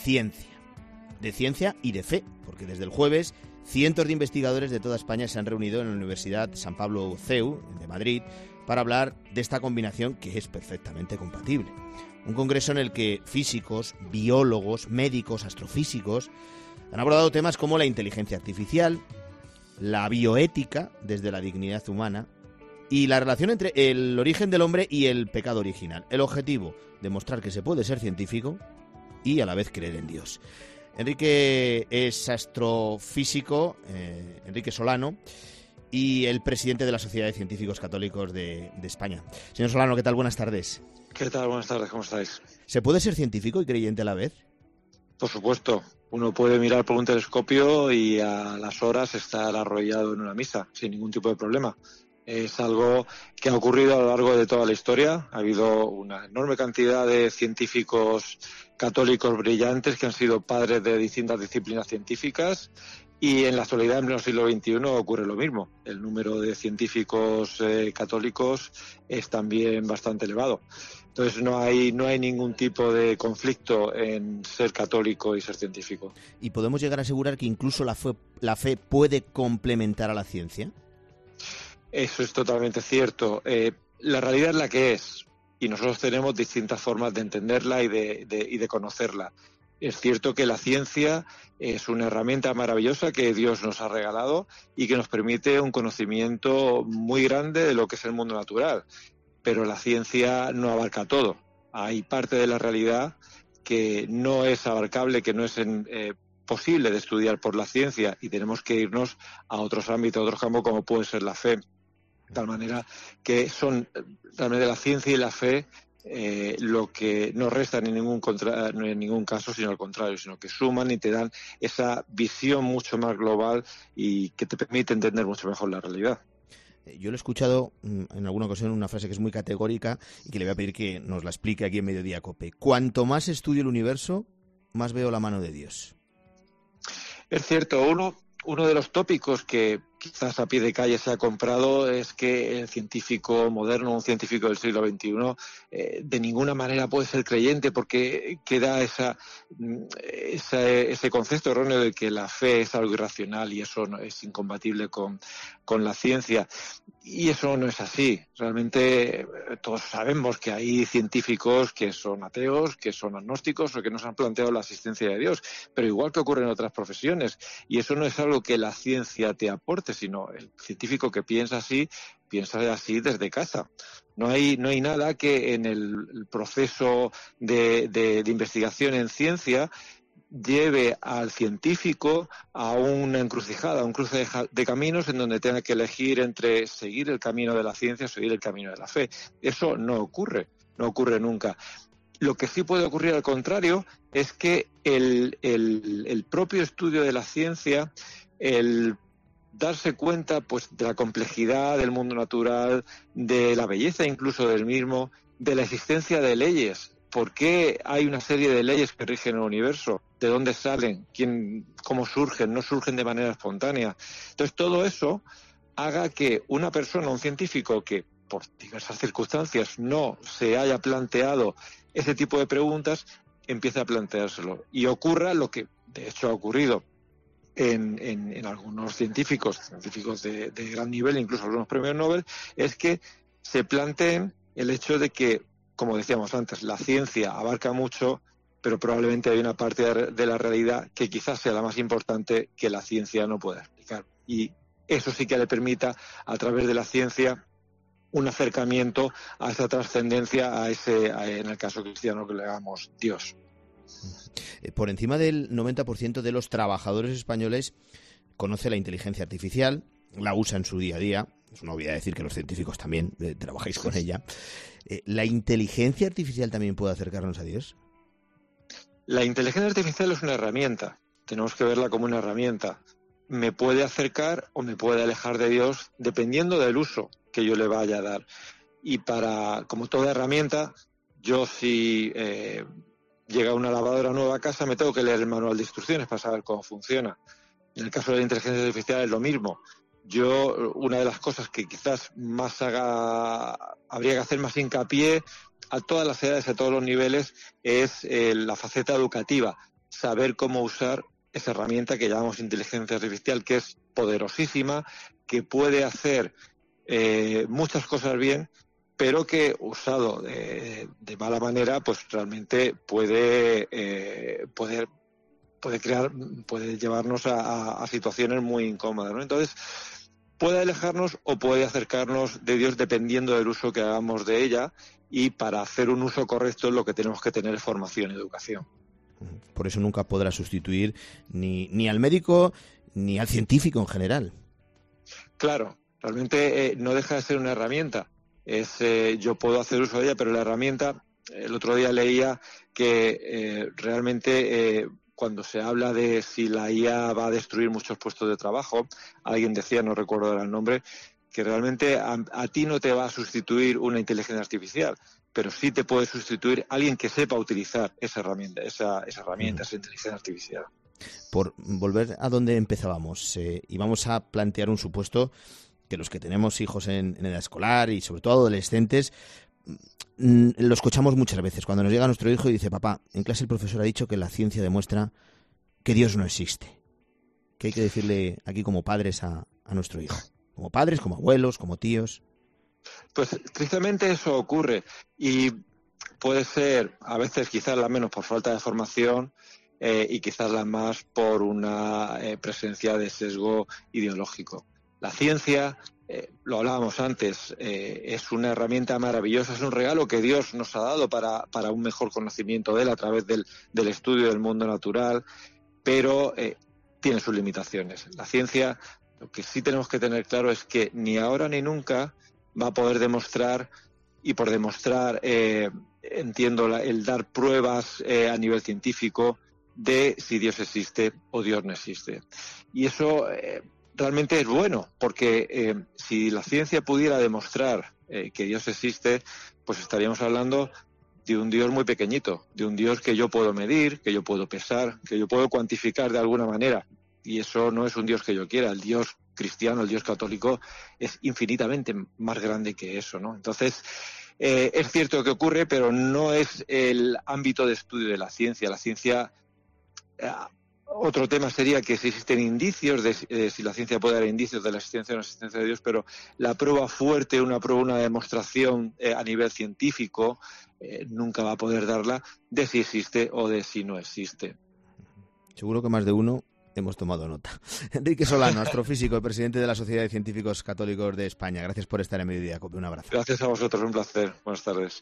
ciencia y de fe, porque desde el jueves cientos de investigadores de toda España se han reunido en la Universidad San Pablo CEU de Madrid para hablar de esta combinación que es perfectamente compatible. Un congreso en el que físicos, biólogos, médicos, astrofísicos han abordado temas como la inteligencia artificial, la bioética desde la dignidad humana y la relación entre el origen del hombre y el pecado original. El objetivo, demostrar que se puede ser científico y a la vez creer en Dios. Enrique es astrofísico, Enrique Solano, y el presidente de la Sociedad de Científicos Católicos de España. Señor Solano, ¿qué tal? Buenas tardes. ¿Qué tal? Buenas tardes, ¿cómo estáis? ¿Se puede ser científico y creyente a la vez? Por supuesto. Uno puede mirar por un telescopio y a las horas estar arrollado en una misa, sin ningún tipo de problema. Es algo que ha ocurrido a lo largo de toda la historia. Ha habido una enorme cantidad de científicos católicos brillantes que han sido padres de distintas disciplinas científicas y en la actualidad, en pleno siglo XXI, ocurre lo mismo. El número de científicos católicos es también bastante elevado. Entonces no hay ningún tipo de conflicto en ser católico y ser científico. ¿Y podemos llegar a asegurar que incluso la fe puede complementar a la ciencia? Eso es totalmente cierto. La realidad es la que es y nosotros tenemos distintas formas de entenderla y de conocerla. Es cierto que la ciencia es una herramienta maravillosa que Dios nos ha regalado y que nos permite un conocimiento muy grande de lo que es el mundo natural, pero la ciencia no abarca todo. Hay parte de la realidad que no es abarcable, que no es posible de estudiar por la ciencia y tenemos que irnos a otros ámbitos, a otros campos como puede ser la fe. De tal manera que son realmente la ciencia y la fe lo que no restan en ningún caso, sino al contrario, sino que suman y te dan esa visión mucho más global y que te permite entender mucho mejor la realidad. Yo lo he escuchado en alguna ocasión una frase que es muy categórica y que le voy a pedir que nos la explique aquí en Mediodía Cope. Cuanto más estudio el universo, más veo la mano de Dios. Es cierto, uno de los tópicos que quizás a pie de calle se ha comprado es que el científico moderno, un científico del siglo XXI, de ninguna manera puede ser creyente porque queda ese concepto erróneo de que la fe es algo irracional y eso no es incompatible con la ciencia. Y eso no es así. Realmente todos sabemos que hay científicos que son ateos, que son agnósticos o que no se han planteado la existencia de Dios, pero igual que ocurre en otras profesiones. Y eso no es algo que la ciencia te aporte, sino el científico que piensa así desde casa. No hay nada que en el proceso de investigación en ciencia lleve al científico a una encrucijada, a un cruce de caminos en donde tenga que elegir entre seguir el camino de la ciencia o seguir el camino de la fe. Eso no ocurre nunca. Lo que sí puede ocurrir al contrario es que el propio estudio de la ciencia, el darse cuenta pues de la complejidad del mundo natural, de la belleza incluso del mismo, de la existencia de leyes. ¿Por qué hay una serie de leyes que rigen el universo? ¿De dónde salen? ¿Cómo surgen? No surgen de manera espontánea. Entonces todo eso haga que una persona, un científico que por diversas circunstancias no se haya planteado ese tipo de preguntas, empiece a planteárselo. Y ocurra lo que de hecho ha ocurrido en algunos científicos de gran nivel, incluso algunos premios Nobel, es que se planteen el hecho de que, como decíamos antes, la ciencia abarca mucho, pero probablemente hay una parte de la realidad que quizás sea la más importante que la ciencia no pueda explicar. Y eso sí que le permita, a través de la ciencia, un acercamiento a esa trascendencia, en el caso cristiano, que le llamamos Dios. Por encima del 90% de los trabajadores españoles conoce la inteligencia artificial, la usa en su día a día. Es una obviedad decir que los científicos también trabajáis con ella. ¿La inteligencia artificial también puede acercarnos a Dios? La inteligencia artificial es una herramienta. Tenemos que verla como una herramienta. Me puede acercar o me puede alejar de Dios dependiendo del uso que yo le vaya a dar. Y como toda herramienta, yo si llega una lavadora nueva a casa, me tengo que leer el manual de instrucciones para saber cómo funciona. En el caso de la inteligencia artificial es lo mismo. Una de las cosas que quizás habría que hacer más hincapié a todas las edades, a todos los niveles, es la faceta educativa. Saber cómo usar esa herramienta que llamamos inteligencia artificial, que es poderosísima, que puede hacer muchas cosas bien, pero que usado de mala manera, pues realmente puede llevarnos a situaciones muy incómodas, ¿no? Entonces, puede alejarnos o puede acercarnos de Dios dependiendo del uso que hagamos de ella, y para hacer un uso correcto lo que tenemos que tener es formación y educación. Por eso nunca podrá sustituir ni al médico ni al científico en general. Claro, realmente no deja de ser una herramienta. Yo puedo hacer uso de ella, pero la herramienta, el otro día leía que realmente cuando se habla de si la IA va a destruir muchos puestos de trabajo, alguien decía, no recuerdo ahora el nombre, que realmente a ti no te va a sustituir una inteligencia artificial, pero sí te puede sustituir alguien que sepa utilizar esa herramienta, esa inteligencia artificial. Por volver a donde empezábamos, y vamos a plantear un supuesto que los que tenemos hijos en edad escolar y sobre todo adolescentes, lo escuchamos muchas veces. Cuando nos llega nuestro hijo y dice: papá, en clase el profesor ha dicho que la ciencia demuestra que Dios no existe. ¿Qué hay que decirle aquí como padres a nuestro hijo? Como padres, como abuelos, como tíos. Pues tristemente eso ocurre, y puede ser a veces quizás la menos por falta de formación y quizás la más por una presencia de sesgo ideológico. La ciencia, lo hablábamos antes, es una herramienta maravillosa, es un regalo que Dios nos ha dado para un mejor conocimiento de él a través del estudio del mundo natural, pero tiene sus limitaciones. La ciencia, lo que sí tenemos que tener claro es que ni ahora ni nunca va a poder demostrar, y por demostrar entiendo el dar pruebas a nivel científico de si Dios existe o Dios no existe. Y eso realmente es bueno, porque si la ciencia pudiera demostrar que Dios existe, pues estaríamos hablando de un Dios muy pequeñito, de un Dios que yo puedo medir, que yo puedo pesar, que yo puedo cuantificar de alguna manera. Y eso no es un Dios que yo quiera. El Dios cristiano, el Dios católico, es infinitamente más grande que eso, ¿no? Entonces, es cierto que ocurre, pero no es el ámbito de estudio de la ciencia. La ciencia, otro tema sería que si existen indicios de si la ciencia puede dar indicios de la existencia o no existencia de Dios, pero la prueba fuerte, una demostración a nivel científico, nunca va a poder darla de si existe o de si no existe. Seguro que más de uno hemos tomado nota. Enrique Solano, astrofísico y presidente de la Sociedad de Científicos Católicos de España. Gracias por estar en Mediodía Cope. Un abrazo. Gracias a vosotros, un placer. Buenas tardes.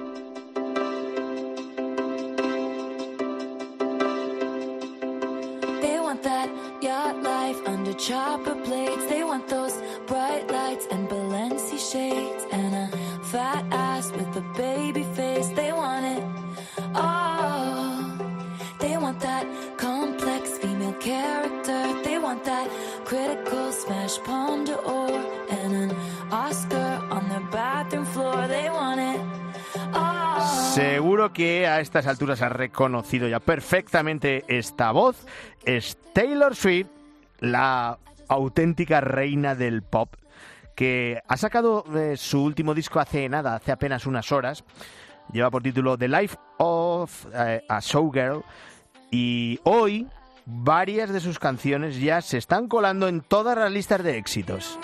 They want that yacht life under chopper blades. They want those bright lights and Balenci shades and a fat ass with a baby face. They want it all. They want that complex female character. They want that critical smash palm d'or and an Oscar on their bathroom floor. They want it all. Seguro que a estas alturas has reconocido ya perfectamente esta voz. Es Taylor Swift, la auténtica reina del pop, que ha sacado su último disco hace apenas unas horas. Lleva por título The Life of a Showgirl, y hoy varias de sus canciones ya se están colando en todas las listas de éxitos.